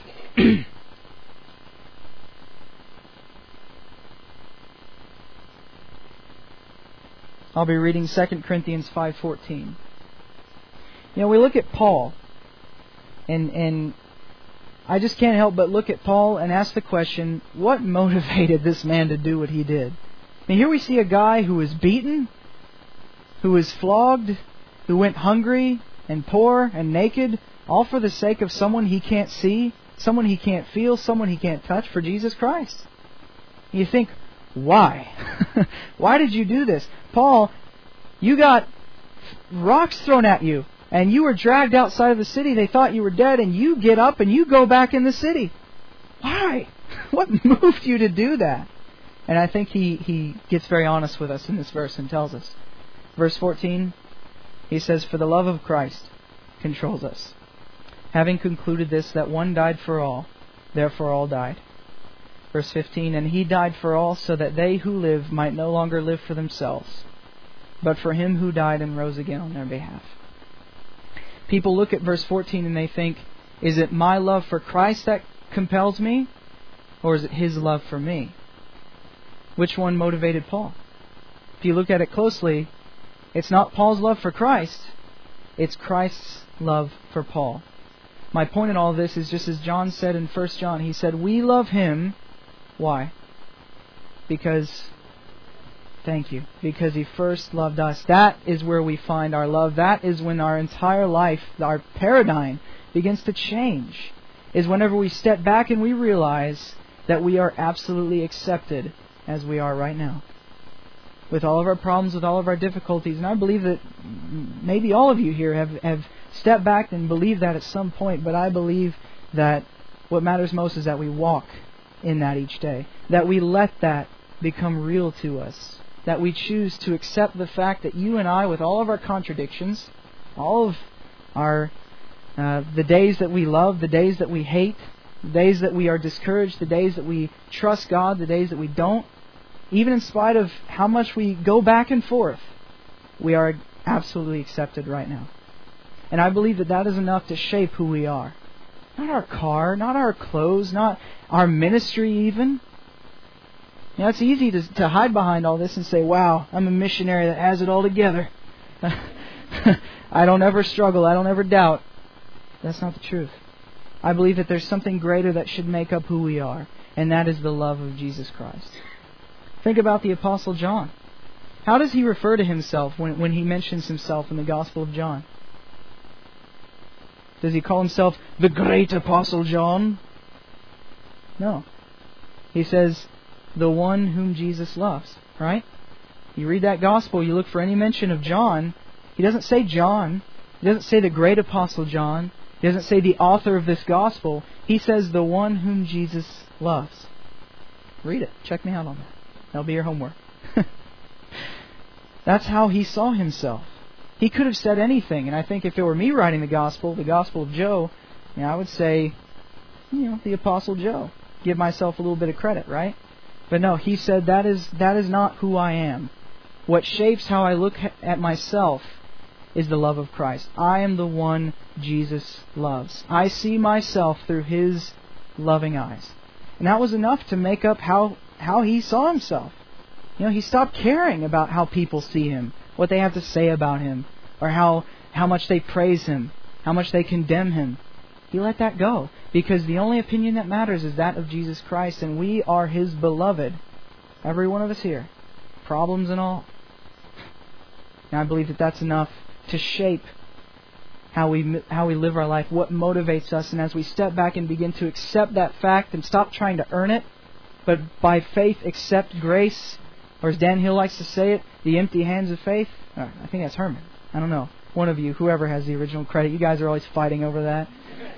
I'll be reading 2 Corinthians 5:14. We look at Paul, and I just can't help but look at Paul and ask the question, what motivated this man to do what he did? Here we see a guy who was beaten, who was flogged, who went hungry and poor and naked, all for the sake of someone he can't see, someone he can't feel, someone he can't touch, for Jesus Christ. You think, why? Why did you do this? Paul, you got rocks thrown at you, and you were dragged outside of the city. They thought you were dead, and you get up and you go back in the city. Why? What moved you to do that? And I think he gets very honest with us in this verse and tells us. Verse 14, he says, "For the love of Christ controls us, having concluded this, that one died for all, therefore all died." Verse 15, "And He died for all, so that they who live might no longer live for themselves, but for Him who died and rose again on their behalf." People look at verse 14 and they think, is it my love for Christ that compels me, or is it His love for me? Which one motivated Paul? If you look at it closely, it's not Paul's love for Christ, it's Christ's love for Paul. My point in all this is just as John said in 1 John. He said, we love Him. Why? Because He first loved us. That is where we find our love. That is when our entire life, our paradigm, begins to change. Is whenever we step back and we realize that we are absolutely accepted as we are right now. With all of our problems, with all of our difficulties. And I believe that maybe all of you here have stepped back and believed that at some point. But I believe that what matters most is that we walk in that each day. That we let that become real to us. That we choose to accept the fact that you and I, with all of our contradictions, all of our the days that we love, the days that we hate, the days that we are discouraged, the days that we trust God, the days that we don't, even in spite of how much we go back and forth, we are absolutely accepted right now. And I believe that that is enough to shape who we are. Not our car, not our clothes, not our ministry even. You know, it's easy to hide behind all this and say, wow, I'm a missionary that has it all together. I don't ever struggle, I don't ever doubt. That's not the truth. I believe that there's something greater that should make up who we are, and that is the love of Jesus Christ. Think about the Apostle John. How does he refer to himself when he mentions himself in the Gospel of John? Does he call himself the great Apostle John? No. He says, the one whom Jesus loves, right? You read that Gospel, you look for any mention of John. He doesn't say John. He doesn't say the great Apostle John. He doesn't say the author of this Gospel. He says the one whom Jesus loves. Read it. Check me out on that. That'll be your homework. That's how he saw himself. He could have said anything, and I think if it were me writing the Gospel of Joe, I would say, the Apostle Joe. Give myself a little bit of credit, right? But no, he said that is not who I am. What shapes how I look at myself is the love of Christ. I am the one Jesus loves. I see myself through His loving eyes. And that was enough to make up how he saw himself. He stopped caring about how people see him, what they have to say about him, or how much they praise him, how much they condemn him. He let that go, because the only opinion that matters is that of Jesus Christ, and we are His beloved. Every one of us here. Problems and all. And I believe that that's enough to shape how we live our life, what motivates us. And as we step back and begin to accept that fact and stop trying to earn it, but by faith accept grace, or as Dan Hill likes to say it, the empty hands of faith. I think that's Herman. I don't know. One of you, whoever has the original credit, you guys are always fighting over that.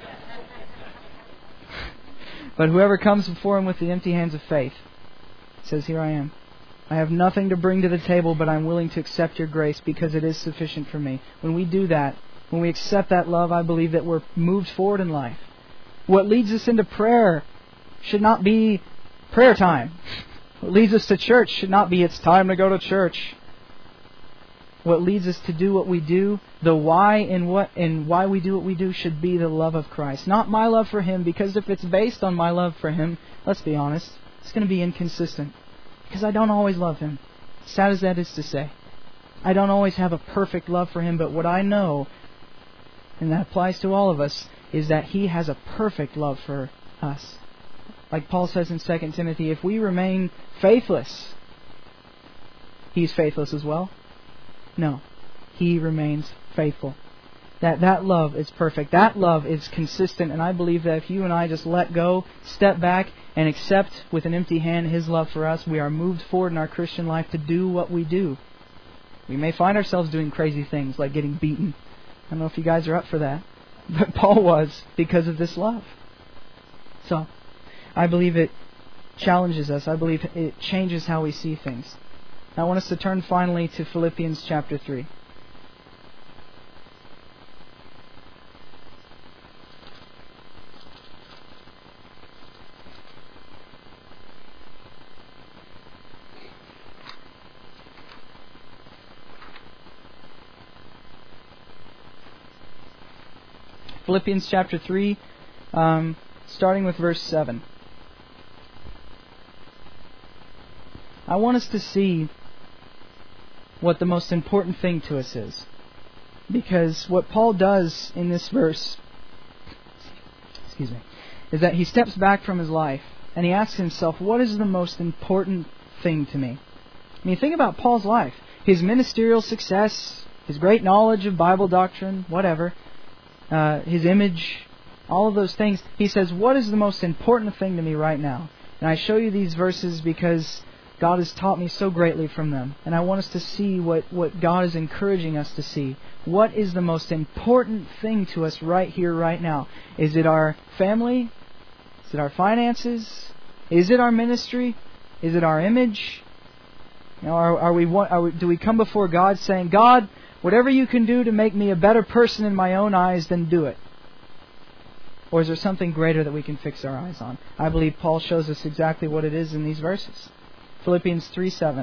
But whoever comes before Him with the empty hands of faith says, here I am. I have nothing to bring to the table, but I'm willing to accept your grace because it is sufficient for me. When we do that, when we accept that love, I believe that we're moved forward in life. What leads us into prayer should not be prayer time. What leads us to church should not be it's time to go to church. What leads us to do what we do, the why and why we do what we do should be the love of Christ. Not my love for Him, because if it's based on my love for Him, let's be honest, it's going to be inconsistent. Because I don't always love Him. Sad as that is to say. I don't always have a perfect love for Him, but what I know, and that applies to all of us, is that He has a perfect love for us. Like Paul says in 2 Timothy, if we remain faithless, He's faithless as well. No. He remains faithful. That love is perfect. That love is consistent. And I believe that if you and I just let go, step back, and accept with an empty hand His love for us, we are moved forward in our Christian life to do what we do. We may find ourselves doing crazy things like getting beaten. I don't know if you guys are up for that. But Paul was, because of this love. So, I believe it challenges us. I believe it changes how we see things. I want us to turn finally to Philippians chapter 3. Philippians chapter 3, starting with verse 7. I want us to see what the most important thing to us is. Because what Paul does in this verse, is that he steps back from his life and he asks himself, what is the most important thing to me? I mean, think about Paul's life. His ministerial success, his great knowledge of Bible doctrine, whatever, his image, all of those things. He says, what is the most important thing to me right now? And I show you these verses because God has taught me so greatly from them. And I want us to see what God is encouraging us to see. What is the most important thing to us right here, right now? Is it our family? Is it our finances? Is it our ministry? Is it our image? You know, do we come before God saying, God, whatever you can do to make me a better person in my own eyes, then do it? Or is there something greater that we can fix our eyes on? I believe Paul shows us exactly what it is in these verses. Philippians 3:7.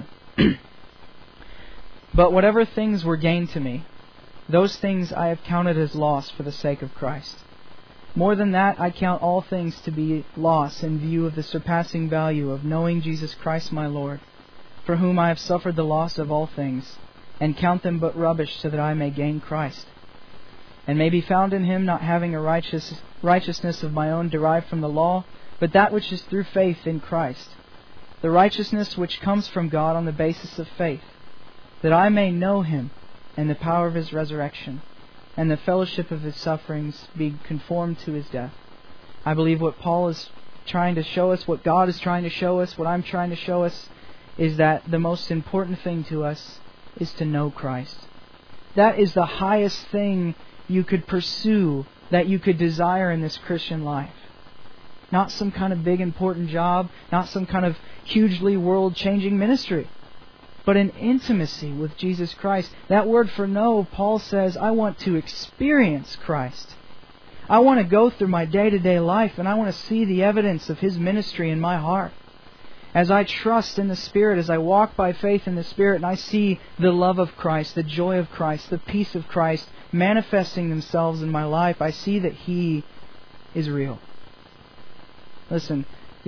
But whatever things were gained to me, those things I have counted as loss for the sake of Christ. More than that, I count all things to be loss in view of the surpassing value of knowing Jesus Christ my Lord, for whom I have suffered the loss of all things, and count them but rubbish, so that I may gain Christ, and may be found in Him, not having a righteousness of my own derived from the law, but that which is through faith in Christ, the righteousness which comes from God on the basis of faith, that I may know Him and the power of His resurrection, and the fellowship of His sufferings, being conformed to His death. I believe what Paul is trying to show us, what God is trying to show us, what I'm trying to show us, is that the most important thing to us is to know Christ. That is the highest thing you could pursue, that you could desire in this Christian life. Not some kind of big important job, not some kind of hugely world-changing ministry, but an intimacy with Jesus Christ. That word for know, Paul says, I want to experience Christ. I want to go through my day-to-day life and I want to see the evidence of His ministry in my heart. As I trust in the Spirit, as I walk by faith in the Spirit, and I see the love of Christ, the joy of Christ, the peace of Christ manifesting themselves in my life, I see that He is real. Listen,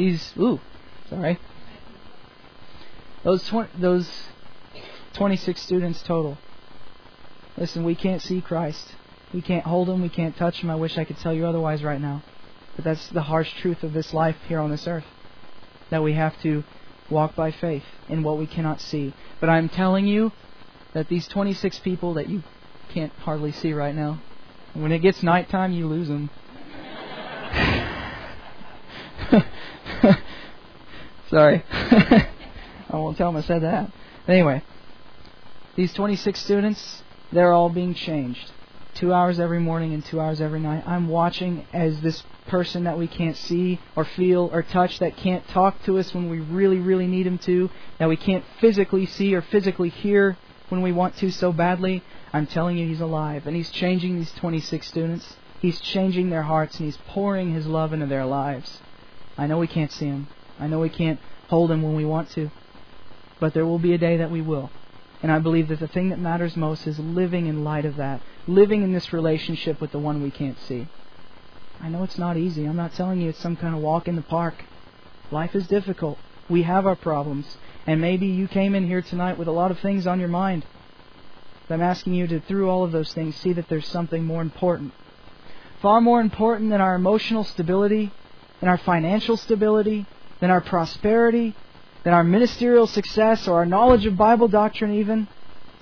those 26 students total. Listen, we can't see Christ. We can't hold Him. We can't touch Him. I wish I could tell you otherwise right now. But that's the harsh truth of this life here on this earth. That we have to walk by faith in what we cannot see. But I'm telling you that these 26 people that you can't hardly see right now, when it gets nighttime, you lose them. Sorry. I won't tell them I said that. Anyway, these 26 students, they're all being changed. 2 hours every morning and 2 hours every night. I'm watching as this person that we can't see or feel or touch, that can't talk to us when we really, really need Him to, that we can't physically see or physically hear when we want to so badly, I'm telling you, He's alive. And He's changing these 26 students. He's changing their hearts and He's pouring His love into their lives. I know we can't see Him. I know we can't hold Him when we want to. But there will be a day that we will. And I believe that the thing that matters most is living in light of that. Living in this relationship with the one we can't see. I know it's not easy. I'm not telling you it's some kind of walk in the park. Life is difficult. We have our problems. And maybe you came in here tonight with a lot of things on your mind. But I'm asking you to, through all of those things, see that there's something more important. Far more important than our emotional stability, than our financial stability, than our prosperity, than our ministerial success or our knowledge of Bible doctrine even.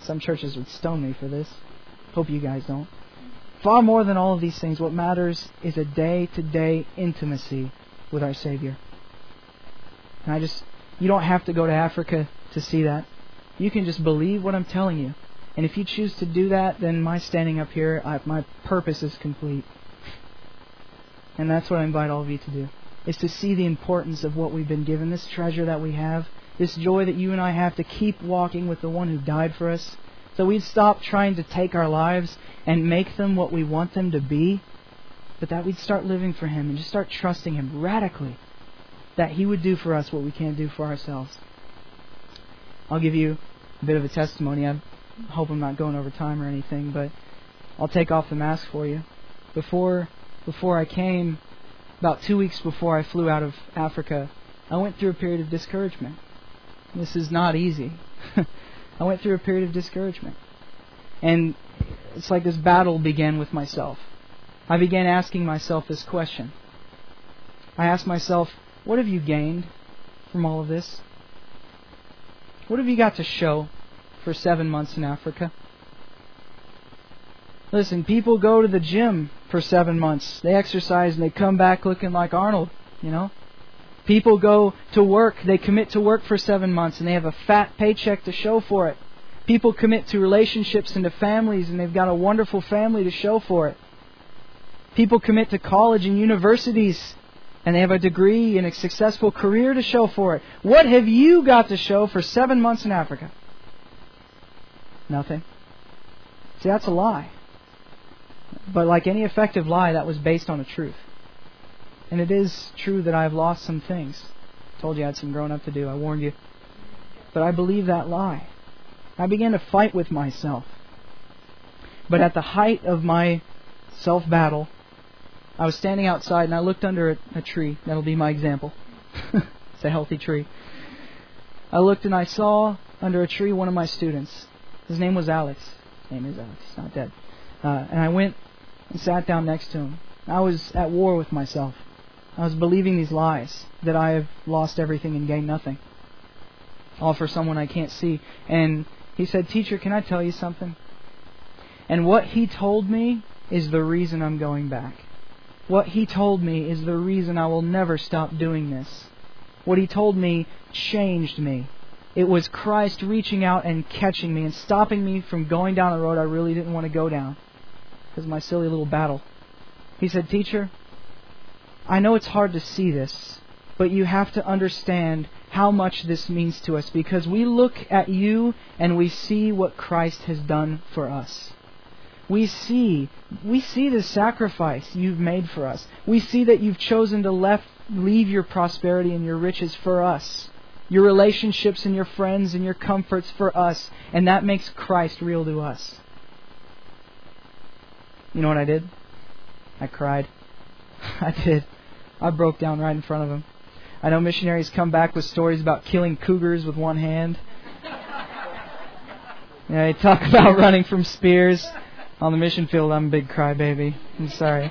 Some churches would stone me for this. Hope you guys don't. Far more than all of these things, what matters is a day-to-day intimacy with our Savior. And you don't have to go to Africa to see that. You can just believe what I'm telling you. And if you choose to do that, then my standing up here, my purpose is complete. And that's what I invite all of you to do, is to see the importance of what we've been given, this treasure that we have, this joy that you and I have to keep walking with the one who died for us. So we'd stop trying to take our lives and make them what we want them to be, but that we'd start living for Him and just start trusting Him radically, that He would do for us what we can't do for ourselves. I'll give you a bit of a testimony. I hope I'm not going over time or anything, but I'll take off the mask for you. Before I came, about 2 weeks before I flew out of Africa, I went through a period of discouragement. This is not easy. I went through a period of discouragement. And it's like this battle began with myself. I began asking myself this question. I asked myself, what have you gained from all of this? What have you got to show for 7 months in Africa? Listen, people go to the gym for 7 months. They exercise and they come back looking like Arnold, you know. People go to work. They commit to work for 7 months and they have a fat paycheck to show for it. People commit to relationships and to families and they've got a wonderful family to show for it. People commit to college and universities and they have a degree and a successful career to show for it. What have you got to show for 7 months in Africa? Nothing. See, that's a lie. But like any effective lie, that was based on a truth. And it is true that I've lost some things. I told you I had some growing up to do. I warned you. But I believe that lie. I began to fight with myself. But at the height of my self-battle, I was standing outside and I looked under a tree. That'll be my example. It's a healthy tree. I looked and I saw under a tree one of my students. His name was Alex. His name is Alex. He's not dead. And I went and sat down next to him. I was at war with myself. I was believing these lies, that I have lost everything and gained nothing, all for someone I can't see. And he said, "Teacher, can I tell you something?" And what he told me is the reason I'm going back. What he told me is the reason I will never stop doing this. What he told me changed me. It was Christ reaching out and catching me and stopping me from going down a road I really didn't want to go down because of my silly little battle. He said, "Teacher, I know it's hard to see this, but you have to understand how much this means to us, because we look at you and we see what Christ has done for us. We see the sacrifice you've made for us. We see that you've chosen to leave your prosperity and your riches for us, your relationships and your friends and your comforts for us, and that makes Christ real to us." You know what I did? I cried. I did. I broke down right in front of him. I know missionaries come back with stories about killing cougars with one hand. They talk about running from spears. On the mission field, I'm a big crybaby. I'm sorry.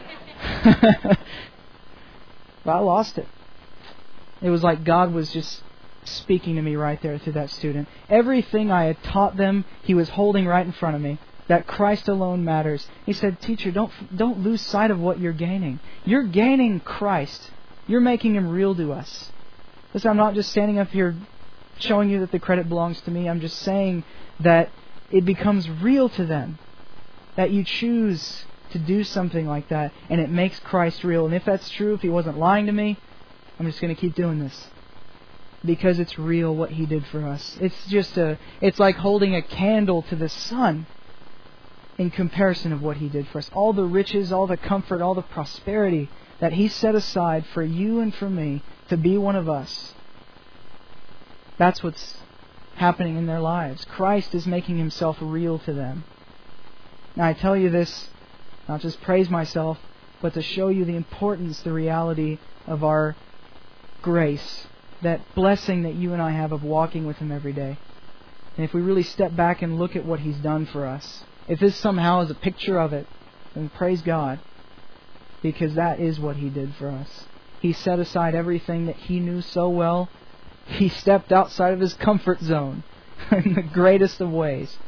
But I lost it. It was like God was just speaking to me right there through that student. Everything I had taught them, He was holding right in front of me. That Christ alone matters. He said, "Teacher, don't lose sight of what you're gaining. You're gaining Christ. You're making Him real to us." Listen, I'm not just standing up here showing you that the credit belongs to me. I'm just saying that it becomes real to them. That you choose to do something like that, and it makes Christ real. And if that's true, if He wasn't lying to me, I'm just going to keep doing this. Because it's real what He did for us. It's like holding a candle to the sun in comparison of what He did for us. All the riches, all the comfort, all the prosperity that He set aside for you and for me to be one of us. That's what's happening in their lives. Christ is making Himself real to them. Now I tell you this, not just praise myself, but to show you the importance, the reality of our grace, that blessing that you and I have of walking with Him every day. And if we really step back and look at what He's done for us, if this somehow is a picture of it, then praise God, because that is what He did for us. He set aside everything that He knew so well. He stepped outside of His comfort zone in the greatest of ways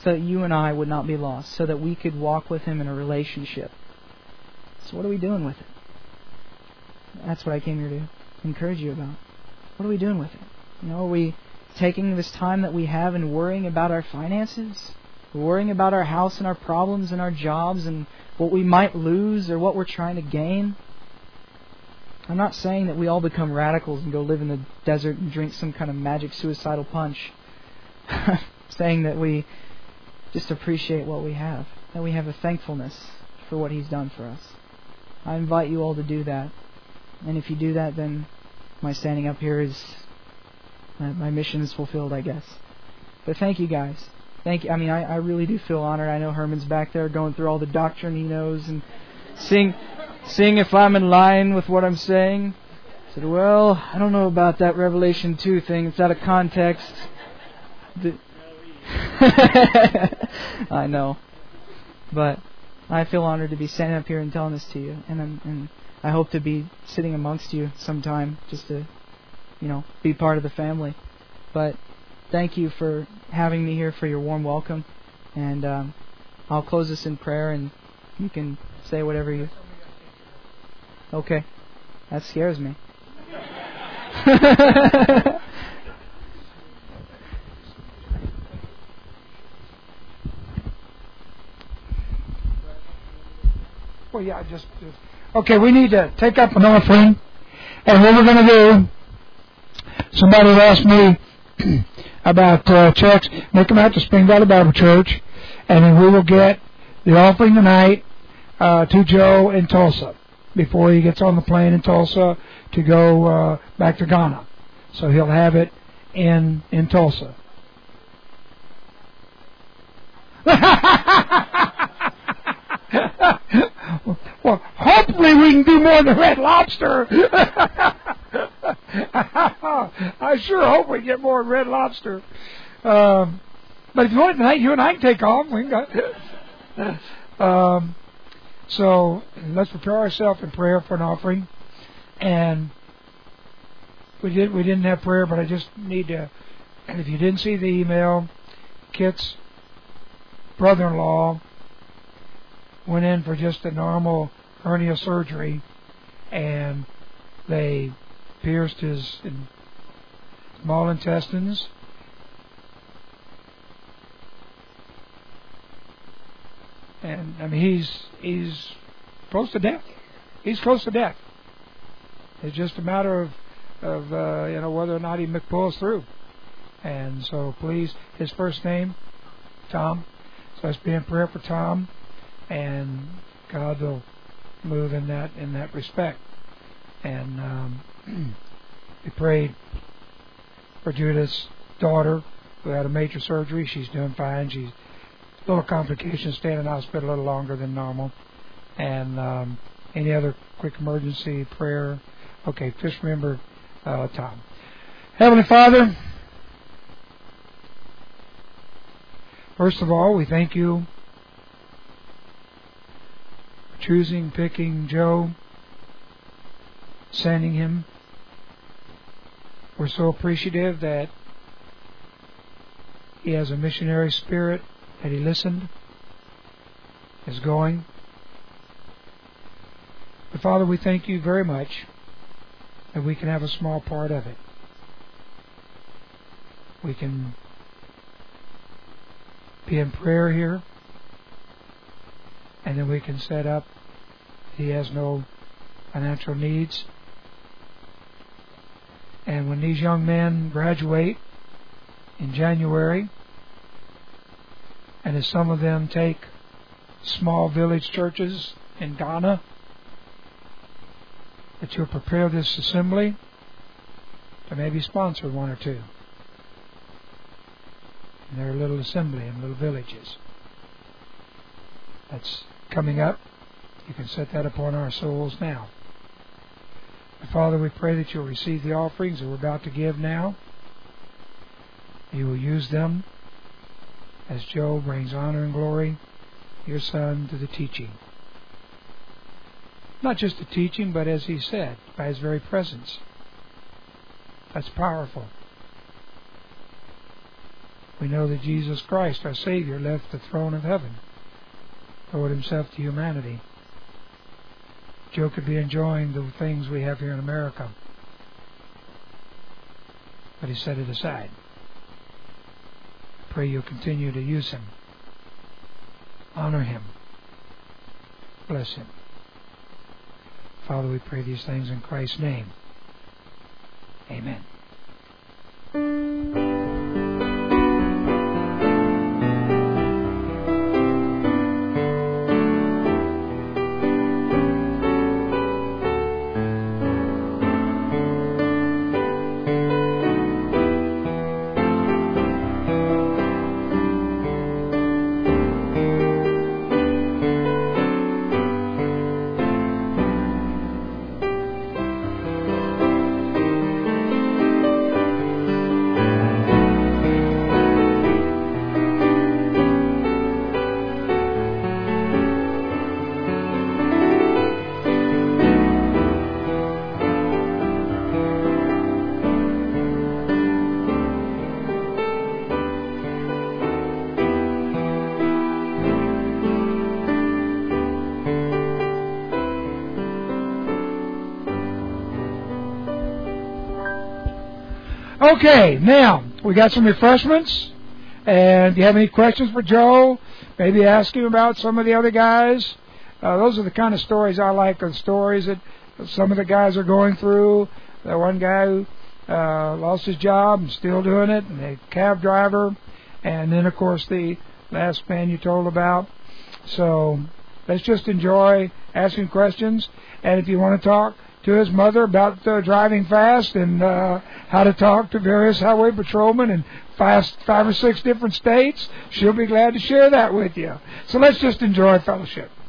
so that you and I would not be lost, so that we could walk with Him in a relationship. So what are we doing with it? That's what I came here to encourage you about. What are we doing with it? Are we taking this time that we have and worrying about our finances? Worrying about our house and our problems and our jobs and what we might lose or what we're trying to gain? I'm not saying that we all become radicals and go live in the desert and drink some kind of magic suicidal punch. I'm saying that we just appreciate what we have, that we have a thankfulness for what He's done for us. I invite you all to do that. And if you do that, then my standing up here is, my mission is fulfilled, I guess. But thank you guys. Thank you. I mean, I really do feel honored. I know Herman's back there going through all the doctrine he knows and seeing if I'm in line with what I'm saying. I said, well, I don't know about that Revelation 2 thing. It's out of context. I know. But I feel honored to be standing up here and telling this to you. And I hope to be sitting amongst you sometime just to, be part of the family. But thank you for having me here, for your warm welcome. And I'll close this in prayer, and you can say whatever you... Okay. That scares me. Well, yeah, okay, we need to take up an offering. And what we're going to do, somebody asked me about checks. Make them out to Spring Valley Bible Church, and then we will get the offering tonight to Joe in Tulsa before he gets on the plane in Tulsa to go back to Ghana. So he'll have it in Tulsa. Well, hopefully we can do more than Red Lobster. I sure hope we get more Red Lobster. But if you want tonight, you and I can take off. We can go. So let's prepare ourselves in prayer for an offering. And we didn't have prayer, but I just need to. And if you didn't see the email, Kit's brother-in-law went in for just a normal hernia surgery, and they pierced his small intestines. And I mean, he's close to death. He's close to death. It's just a matter of whether or not he pulls through. And so, please, his first name, Tom. So let's be in prayer for Tom, and God will move in that respect. And we prayed for Judith's daughter who had a major surgery. She's doing fine. She's a little complications, staying in the hospital a little longer than normal. And any other quick emergency prayer? Okay, just remember Tom. Heavenly Father, first of all, we thank you for picking Joe, sending him. We're so appreciative that he has a missionary spirit, that he listened, is going. But Father, we thank you very much that we can have a small part of it. We can be in prayer here, and then we can set up. He has no financial needs. And when these young men graduate in January, and as some of them take small village churches in Ghana, that you'll prepare this assembly to maybe sponsor one or two in their little assembly in little villages. That's coming up. You can set that upon our souls now. And Father, we pray that you'll receive the offerings that we're about to give now. You will use them as Joe brings honor and glory to your Son, to the teaching. Not just the teaching, but as he said, by his very presence. That's powerful. We know that Jesus Christ, our Savior, left the throne of heaven, lowered himself to humanity. Joe could be enjoying the things we have here in America, but he set it aside. I pray you'll continue to use him. Honor him. Bless him. Father, we pray these things in Christ's name. Amen. Okay, now, we got some refreshments, and if you have any questions for Joe, maybe ask him about some of the other guys. Those are the kind of stories I like, the stories that some of the guys are going through. The one guy who lost his job and still doing it, and a cab driver, and then, of course, the last man you told about. So let's just enjoy asking questions, and if you want to talk to his mother about driving fast and how to talk to various highway patrolmen in 5 or 6 different states, she'll be glad to share that with you. So let's just enjoy fellowship.